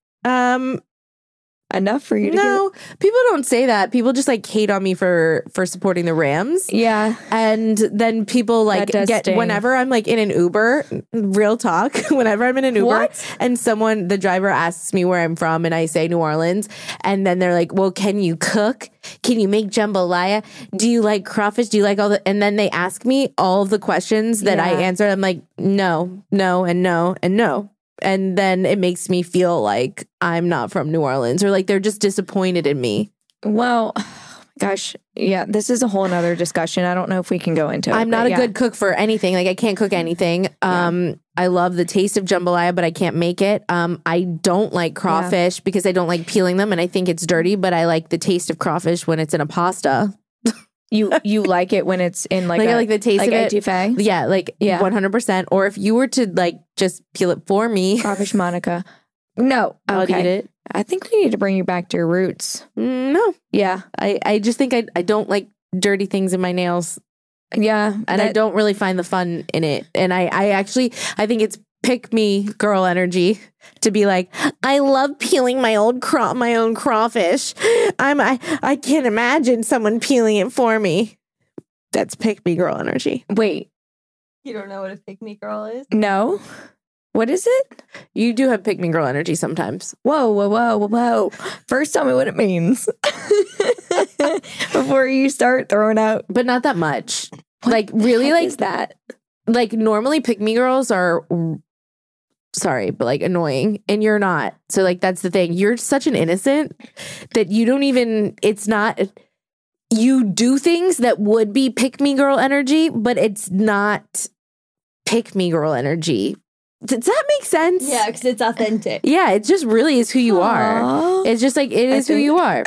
Um Enough for you to no, people don't say that. People just like hate on me for for supporting the Rams. get? Yeah. And then people like That does get sting. whenever I'm like in an Uber, real talk, whenever I'm in an Uber What? and someone, the driver asks me where I'm from and I say New Orleans, and then they're like, well, can you cook? Can you make jambalaya? Do you like crawfish? Do you like all the, and then they ask me all of the questions that I Yeah. answer. I'm like, no, no, and no, and no. And then it makes me feel like I'm not from New Orleans or like they're just disappointed in me. Well, gosh, yeah, this is a whole nother discussion. I don't know if we can go into it. I'm not but a yeah. good cook for anything. Like I can't cook anything. Um, I love the taste of jambalaya, but I can't make it. Um, I don't like crawfish because I don't like peeling them and I think it's dirty, but I like the taste of crawfish when it's in a pasta. You you like it when it's in like, Like, a, I like the taste like of it. etouffee? Yeah, like Yeah. one hundred percent. Or if you were to like just peel it for me, Crawfish Monica. No. I'll okay. eat it. I think we need to bring you back to your roots. Mm, No, Yeah. I, I just think I, I don't like dirty things in my nails. Yeah. And I that- don't really find the fun in it. And I, I actually, I think it's pick me girl energy to be like, I love peeling my old craw, my own crawfish. I'm, I, I can't imagine someone peeling it for me. That's pick me girl energy. Wait. You don't know what a pick me girl is? No. What is it? You do have pick me girl energy sometimes. Whoa, whoa, whoa, whoa, whoa. First, tell me what it means before you start throwing out. But not that much. Like really What like is that? like normally pick me girls are sorry, but like annoying and you're not. So like that's the thing. You're such an innocent that you don't even it's not you do things that would be pick me girl energy, but it's not pick me girl energy. Does that make sense? Yeah, because it's authentic. Yeah, it just really is who you are. Aw. It's just like it I is who think- you are.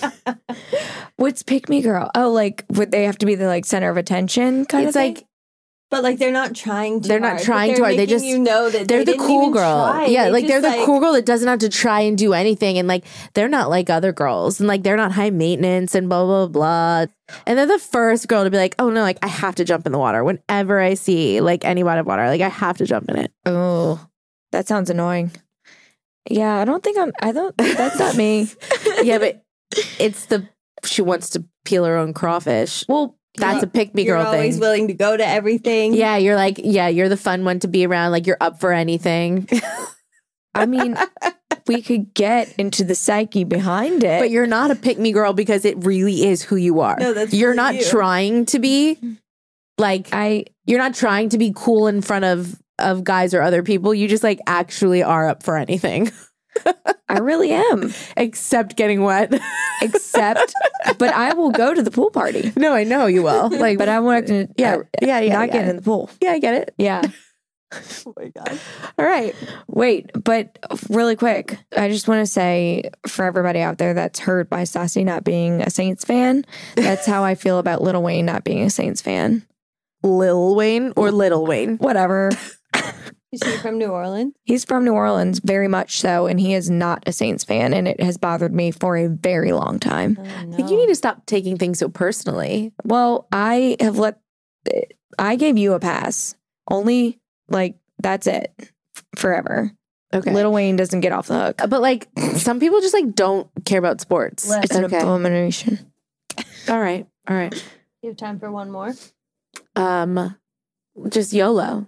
What's pick me girl? Oh, like would they have to be the like center of attention kind It's of thing? like But like they're not trying too They're not hard, but trying they're too hard. They making just- you know that they're they the didn't cool even girl. try. Yeah, They like they're just, the cool girl that doesn't have to try and do anything. And like they're not like other girls. And like they're not high maintenance and blah, blah, blah. And they're the first girl to be like, oh no, like I have to jump in the water. Whenever I see like any body of water, like I have to jump in it. Oh, that sounds annoying. Yeah, I don't think I'm. I don't. That's not me. Yeah, but it's the she wants to peel her own crawfish. Well, That's a pick me You're girl always thing. willing to go to everything. Yeah, you're like, yeah, you're the fun one to be around. Like you're up for anything. I mean, we could get into the psyche behind it. But you're not a pick me girl because it really is who you are. No, that's you're really not you. trying to be like I you're not trying to be cool in front of of guys or other people. You just like actually are up for anything. I really am. Except getting wet. Except, but I will go to the pool party. No, I know you will. Like, But I want to, yeah, uh, yeah, yeah, not yeah. get in the pool. Yeah, I get it. Yeah. Oh my God. All right. Wait, but really quick, I just want to say for everybody out there that's hurt by Stassi not being a Saints fan, that's how I feel about Lil Wayne not being a Saints fan. Lil Wayne or Little Wayne? Whatever. Is he from New Orleans? He's from New Orleans, very much so, and he is not a Saints fan, and it has bothered me for a very long time. Oh, no. I think you need to stop taking things so personally. Well, I have let, I gave you a pass. Only, like, that's it. F- Forever. Okay. Lil Wayne doesn't get off the hook. But like some people just like don't care about sports. It's an okay. abomination. All right. All right. You have time for one more? Um just YOLO.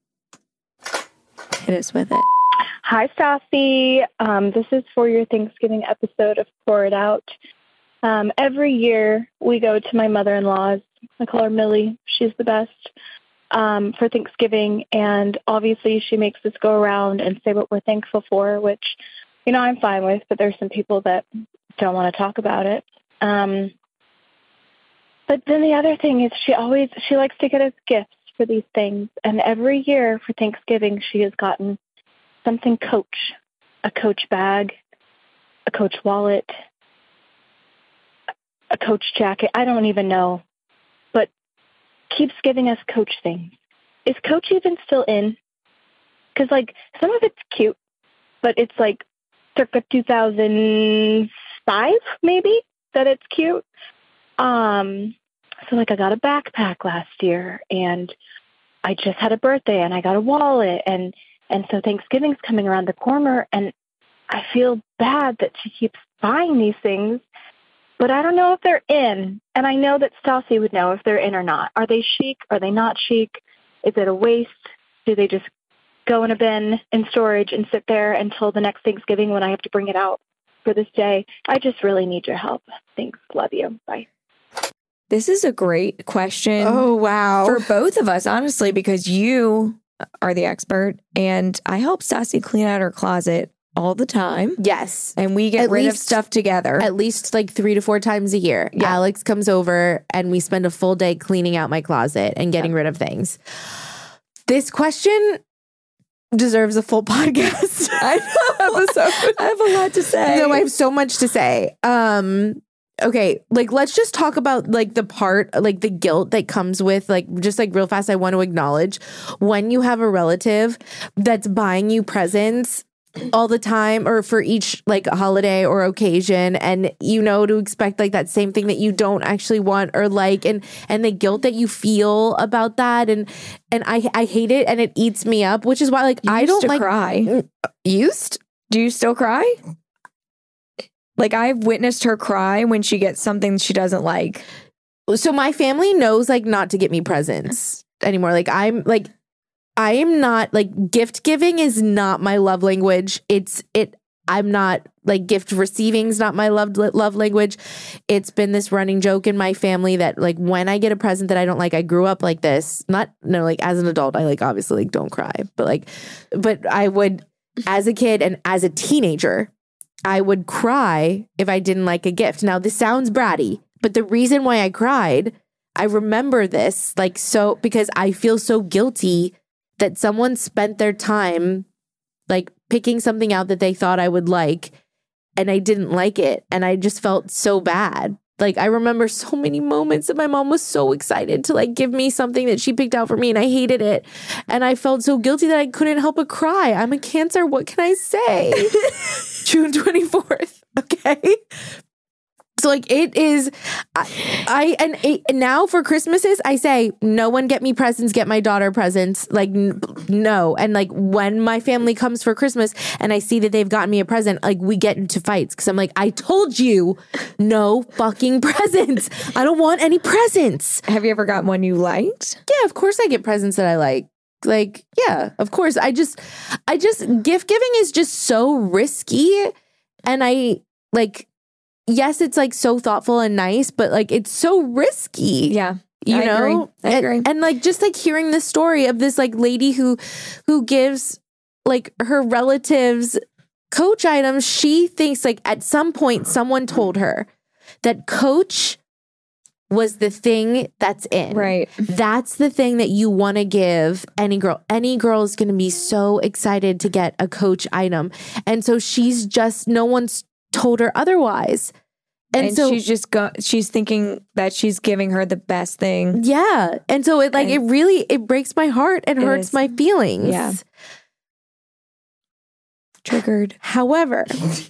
Hit us with it. Hi, Stassi. Um, this is for your Thanksgiving episode of Pour It Out. Um, every year we go to my mother-in-law's. I call her Millie. She's the best um, for Thanksgiving. And obviously she makes us go around and say what we're thankful for, which, you know, I'm fine with, but there's some people that don't want to talk about it. Um, but then the other thing is she always, she likes to get us gifts for these things. And every year for Thanksgiving, she has gotten something Coach, a Coach bag, a Coach wallet, a Coach jacket. I don't even know, but keeps giving us Coach things. Is Coach even still in? Because, like, some of it's cute, but it's, like, circa two thousand five, maybe, that it's cute. Um, so, like, I got a backpack last year, and I just had a birthday, and I got a wallet, and and so Thanksgiving's coming around the corner, and I feel bad that she keeps buying these things, but I don't know if they're in. And I know that Stassi would know if they're in or not. Are they chic? Are they not chic? Is it a waste? Do they just go in a bin in storage and sit there until the next Thanksgiving when I have to bring it out for this day? I just really need your help. Thanks. Love you. Bye. This is a great question. Oh, wow. For both of us, honestly, because you are the expert, and I help Stassi clean out her closet all the time. Yes. And we get At rid least- of stuff together. At least like three to four times a year. Yeah. Alex comes over and we spend a full day cleaning out my closet and getting rid of things. This question deserves a full podcast. I know. episode. I have a lot to say. No, I have so much to say. Um, okay, like let's just talk about like the part, like the guilt that comes with like just like real fast. I want to acknowledge when you have a relative that's buying you presents all the time or for each like holiday or occasion, and you know to expect like that same thing that you don't actually want or like, and and the guilt that you feel about that, and and I I hate it and it eats me up, which is why like You I used don't to like cry. used. Do you still cry? Like, I've witnessed her cry when she gets something she doesn't like. So my family knows like not to get me presents anymore. Like I'm like I am not like gift giving is not my love language. It's it I'm not like gift receiving is not my love love language. It's been this running joke in my family that like when I get a present that I don't like, I grew up like this. Not no like as an adult, I like obviously like don't cry, but like but I would as a kid and as a teenager, I would cry if I didn't like a gift. Now this sounds bratty, but the reason why I cried, I remember this like so because I feel so guilty that someone spent their time like picking something out that they thought I would like and I didn't like it. And I just felt so bad. Like I remember so many moments that my mom was so excited to like give me something that she picked out for me and I hated it. And I felt so guilty that I couldn't help but cry. I'm a Cancer. What can I say? June twenty-fourth. Okay. So like it is, I, I and it, now for Christmases, I say, no one get me presents, get my daughter presents. Like, n- no. And like when my family comes for Christmas and I see that they've gotten me a present, like we get into fights because I'm like, I told you no fucking presents. I don't want any presents. Have you ever gotten one you liked? Yeah, of course I get presents that I like. Like, yeah, of course. I just, I just, gift giving is just so risky. And I like, yes, it's like so thoughtful and nice, but like, it's so risky. Yeah. You I know? agree. I and, agree. and like, just like hearing this story of this like lady who, who gives like her relatives Coach items, she thinks like at some point someone told her that Coach was the thing that's in. Right. That's the thing that you want to give any girl. Any girl is going to be so excited to get a Coach item. And so she's just, no one's told her otherwise. And, and so she's just got, she's thinking that she's giving her the best thing. Yeah. And so it like, and it really, it breaks my heart and hurts is. my feelings. Yeah. Triggered. However,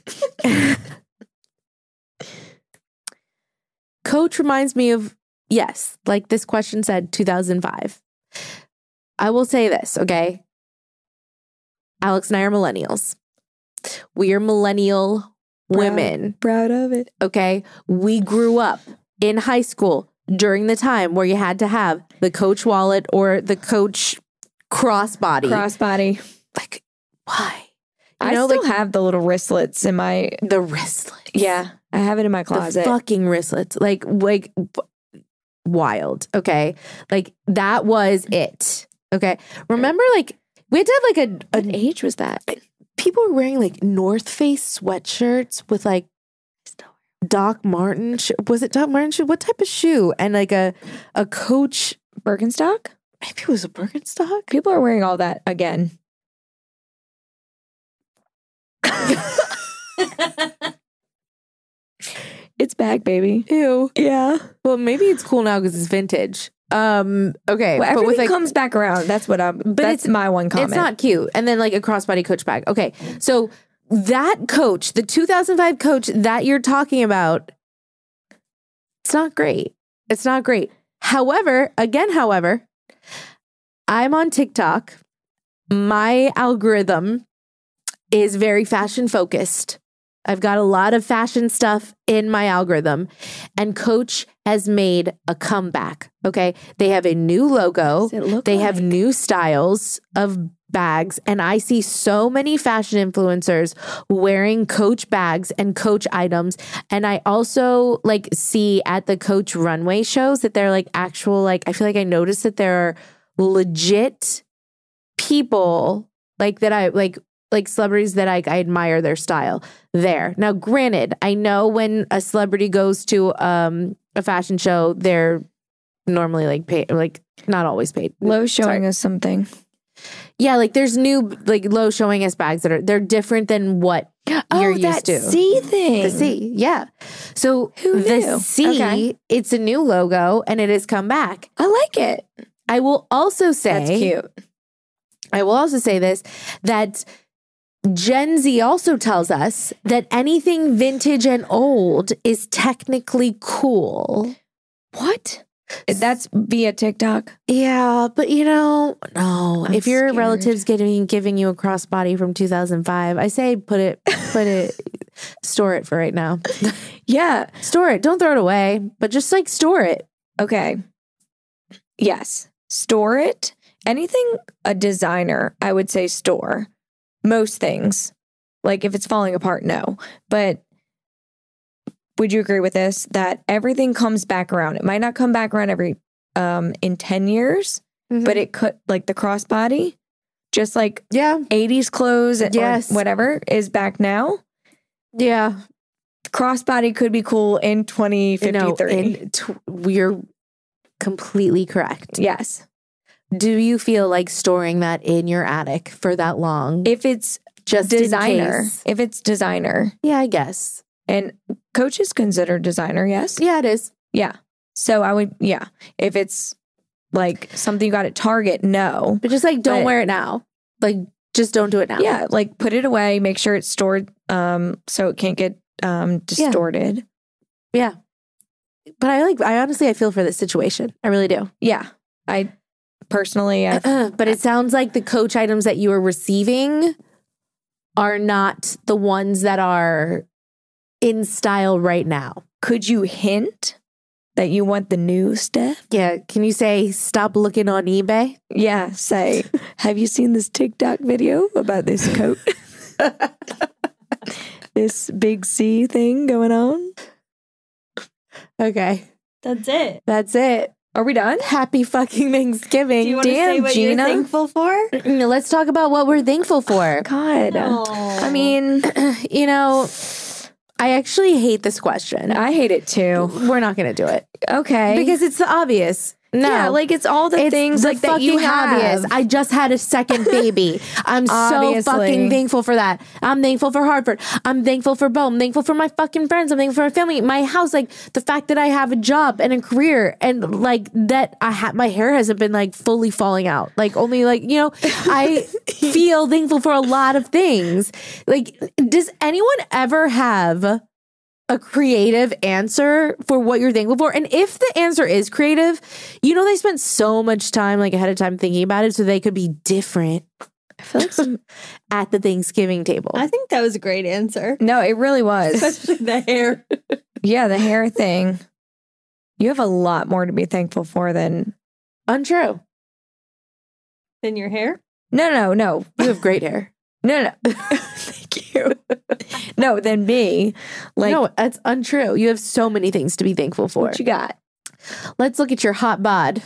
Coach reminds me of, yes, like this question said, two thousand five. I will say this, okay? Alex and I are millennials. We are millennial women. Proud of it. Okay? We grew up in high school during the time where you had to have the Coach wallet or the Coach crossbody. Crossbody. Like, why? You You know, I still like- have the little wristlets in my, The wristlets. yeah, I have it in my closet. The fucking wristlets. Like, like b- wild. Okay. Like that was it. Okay. Remember, like, we had to have like a, What an age was that? people were wearing like North Face sweatshirts with like Doc Martin. Sh- was it Doc Martin shoe? What type of shoe? And like a, a Coach, Birkenstock? maybe it was a Birkenstock. People are wearing all that again. It's back, baby. Ew. Yeah. Well, maybe it's cool now because it's vintage. Um, okay. Well, but everything with like, comes back around. That's what I'm, but that's it's- my one comment. It's not cute. And then like a crossbody Coach bag. Okay. So that Coach, the two thousand five Coach that you're talking about, it's not great. It's not great. However, again, however, I'm on TikTok. My algorithm is very fashion focused. I've got a lot of fashion stuff in my algorithm, and Coach has made a comeback. Okay. They have a new logo. Does it look They have like? new styles of bags. And I see so many fashion influencers wearing Coach bags and Coach items. And I also like see at the Coach runway shows that they're like actual, like, I feel like I noticed that there are legit people like that I like, like celebrities that I, I admire their style there. Now, granted, I know when a celebrity goes to um, a fashion show, they're normally like paid, like not always paid. Low showing Sorry. us something. Yeah, like there's new like low showing us bags that are they're different than what you're oh, used that to. C thing. The C, yeah. So Who the knew? C, Okay. it's a new logo and it has come back. I like it. I will also say That's cute. I will also say this, that Gen Z also tells us that anything vintage and old is technically cool. What? That's via TikTok. Yeah, but you know, no. I'm if your scared. relative's giving giving you a crossbody from two thousand five, I say put it put it store it for right now. Yeah. Store it. Don't throw it away, but just like store it. Okay. Yes. Store it. Anything a designer, I would say store. Most things. Like if it's falling apart, no. But would you agree with this? That everything comes back around. It might not come back around every um in ten years, but it could, like the crossbody, just like yeah. eighties clothes Yes. or whatever is back now. Yeah. Crossbody could be cool in twenty fifty-three. No, and t- you're completely correct. Yes. Do you feel like storing that in your attic for that long? If it's Just in designer, case? if it's designer, Yeah, I guess. and Coach is considered designer, yes? Yeah, it is. Yeah. So I would, yeah. If it's like something you got at Target, no. But just like don't But- wear it now. Like just don't do it now. Yeah, like put it away, make sure it's stored um so it can't get um distorted. Yeah. But I like I honestly I feel for this situation. I really do. Yeah. I personally I But it sounds like the Coach items that you are receiving are not the ones that are in style right now. could you hint that you want the new stuff. Yeah. Can you say, stop looking on eBay? Yeah. Say, have you seen this TikTok video about this coat? This big C thing going on? Okay. That's it. That's it. Are we done? Happy fucking Thanksgiving. Do you want to say Damn, what Gina. you're thankful for? Let's talk about what we're thankful for. God. Aw. I mean, You know, I actually hate this question. I hate it too. We're not going to do it Okay. because it's the obvious. No, yeah, like it's all the it's things the like that you fucking have. obvious. I just had a second baby. I'm so Obviously. fucking thankful for that. I'm thankful for Hartford. I'm thankful for Bo. I'm thankful for my fucking friends. I'm thankful for my family, my house, like the fact that I have a job and a career, and like that I have my hair hasn't been like fully falling out. Like only like you know, I feel thankful for a lot of things. Like, does anyone ever have a creative answer for what you're thankful for? And if the answer is creative, you know, they spent so much time like ahead of time thinking about it so they could be different I feel like some, at the Thanksgiving table. I think that was a great answer. no, it really was. Especially the hair. Yeah, the hair thing. You have a lot more to be thankful for than Untrue. Than your hair? no, no, no, You have great hair. no, no. Thank you. No, than me. Like, no, that's untrue. You have so many things to be thankful for. what you got? Let's look at your hot bod.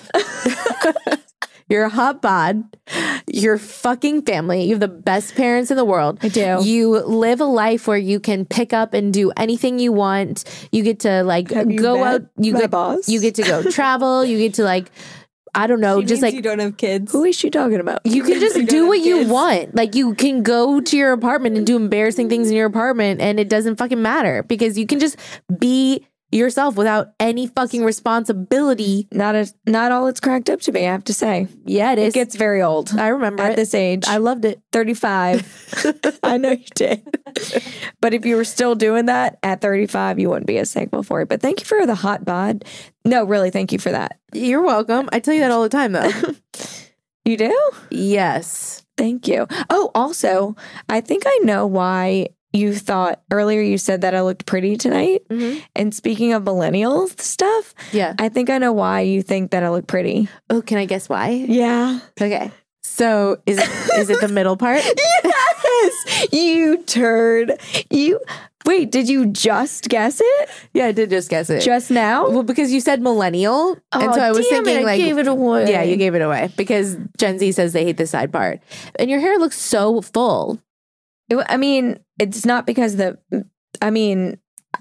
Your hot bod, your fucking family. You have the best parents in the world. I do. You live a life where you can pick up and do anything you want. You get to like Have you go met out. You my get boss? You get to go travel. You get to like, I don't know, She just means like you don't have kids. Who is she talking about? you can just You don't do have what you kids. want. Like you can go to your apartment and do embarrassing things in your apartment and it doesn't fucking matter because you can just be yourself without any fucking responsibility. Not a, not all it's cracked up to be, I have to say. Yeah, it It is. gets very old I remember at it. this age. I loved it. thirty-five. I know you did. But if you were still doing that at thirty-five, you wouldn't be as thankful for it. But thank you for the hot bod. No, really, thank you for that. You're welcome. I tell you that all the time though. You do? Yes. Thank you. Oh, also, I think I know why you thought earlier you said that I looked pretty tonight. Mm-hmm. And speaking of millennials stuff, Yeah. I think I know why you think that I look pretty. Oh, can I guess why? Yeah. Okay. So is is it the middle part? Yes. You turd. You wait, did you just guess it? Yeah, I did just guess it. Just now? well, because you said millennial, and Oh, so I was damn thinking it, I like, gave it away. yeah, you gave it away because Gen Z says they hate the side part, and your hair looks so full. It- I mean, it's not because the I mean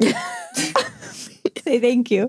Say thank you.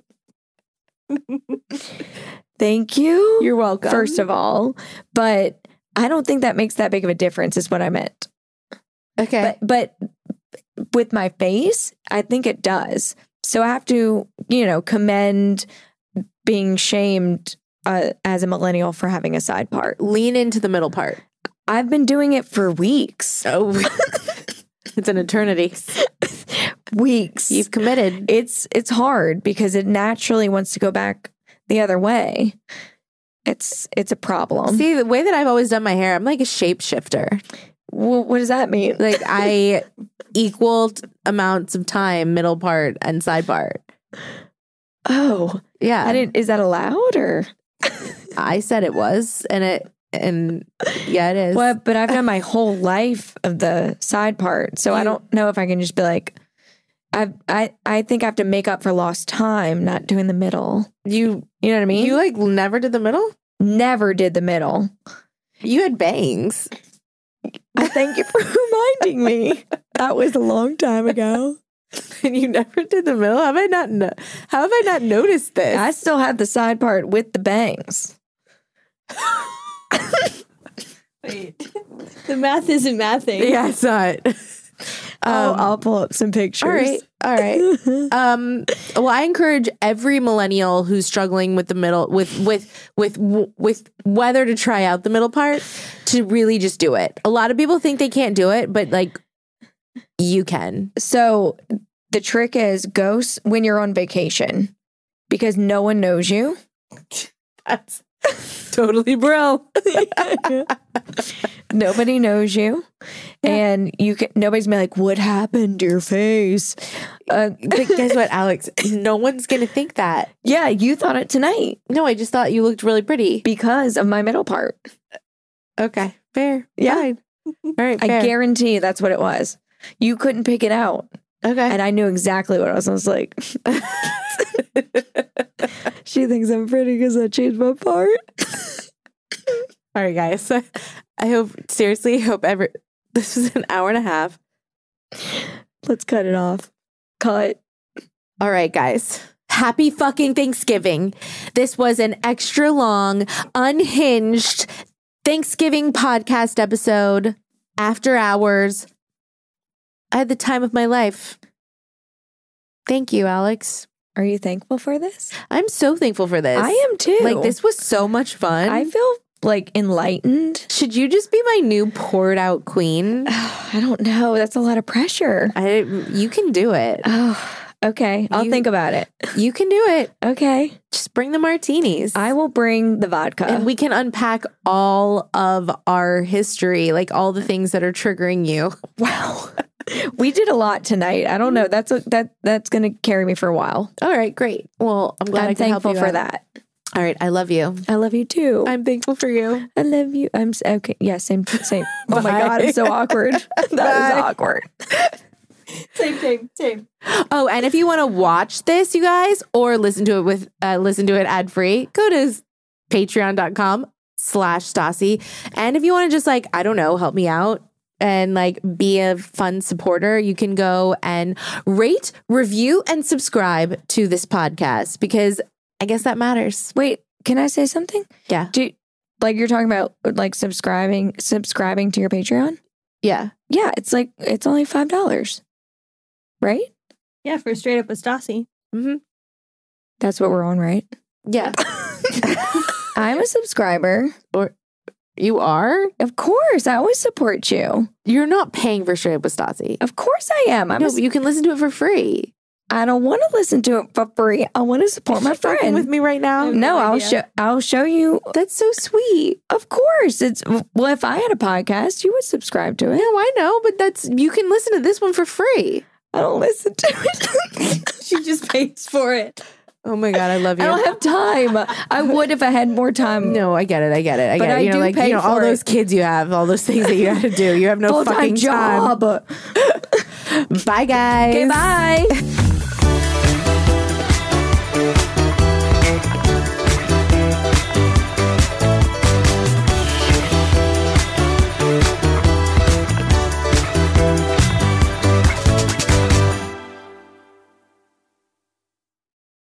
thank you. You're welcome. First of all, but I don't think that makes that big of a difference is what I meant. okay. But but with my face, I think it does. So I have to, you know, commend being shamed uh, as a millennial for having a side part. Lean into the middle part. I've been doing it for weeks. Oh, it's an eternity. Weeks. You've committed. It's it's hard because it naturally wants to go back the other way. It's it's a problem. See, the way that I've always done my hair, I'm like a shapeshifter. Well, what does that mean? Like I equaled amounts of time, middle part and side part. Oh, Yeah, I didn't. Is that allowed or I said it was, and it, and yeah, it is. what? But I've done my whole life of the side part, so I You- don't know if I can just be like, I I I think I have to make up for lost time not doing the middle. You, You know what I mean? you like never did the middle. never did the middle. You had bangs. I thank you for reminding me. That was a long time ago. And you never did the middle. Have I not? No- How have I not noticed this? I still had the side part with the bangs. Wait. The math isn't mathing. yeah, I saw it. I'll, Um, I'll pull up some pictures. All right, all right. Um, well, I encourage every millennial who's struggling with the middle, with with with with whether to try out the middle part, to really just do it. A lot of people think they can't do it, but like you can. So the trick is go s- when you're on vacation because no one knows you. That's Totally bro. Nobody knows you, yeah. and you can, nobody's been like, "What happened to your face?" Uh, but guess what, Alex? No one's gonna think that. Yeah, you thought it tonight. No, I just thought you looked really pretty because of my middle part. Okay, fair. Yeah, fine. All right. Fair. I guarantee that's what it was. You couldn't pick it out. Okay, and I knew exactly what it was. I was like, she thinks I'm pretty because I changed my part. All right, guys. I hope, seriously, hope ever. This was an hour and a half. Let's cut it off. Cut. All right, guys. Happy fucking Thanksgiving. This was an extra long, unhinged Thanksgiving podcast episode. After hours. I had the time of my life. Thank you, Alex. Are you thankful for this? I'm so thankful for this. I am too. Like, this was so much fun. I feel like enlightened. Should you just be my new poured out queen? I don't know. That's a lot of pressure. I, you can do it. Oh, okay. I'll you, think about it. You can do it. Okay. Just bring the martinis. I will bring the vodka. And we can unpack all of our history, like all the things that are triggering you. Wow. We did a lot tonight. I don't know. That's a, that that's going to carry me for a while. All right, great. Well, I'm glad I'm I can help thankful you for out. that. All right, I love you. I love you too. I'm thankful for you. I love you. I'm okay. Yeah, same same. Oh my god, I'm so awkward. That is awkward. Same, same, same. Oh, and if you want to watch this, you guys, or listen to it with uh, listen to it ad free, go to patreon.com slash Stassi. And if you want to just like, I don't know, help me out and like be a fun supporter, you can go and rate, review, and subscribe to this podcast because I guess that matters. Wait, can I say something? Yeah. Do like you're talking about like subscribing subscribing to your Patreon? Yeah. Yeah, it's like it's only five dollars. Right? Yeah, for straight up a Stassi. Mm-hmm. That's what we're on, right? Yeah. I'm a subscriber. Or you are? Of course. I always support you. You're not paying for Straight Up with Stassi. Of course I am. I'm no, a, but you can listen to it for free. I don't want to listen to it for free. I want to support my friend. With me right now? No, no I'll idea. show I'll show you. That's so sweet. Of course. It's well, if I had a podcast, you would subscribe to it. No, I know, but that's you can listen to this one for free. I don't listen to it. She just pays for it. Oh my God, I love you. I don't have time. I would if I had more time. No, I get it. I get it. I But get it. I You know, do like pay you know, all for those it. kids you have, all those things that you have to do. You have no Full-time fucking time. job. Bye, guys. Okay, bye.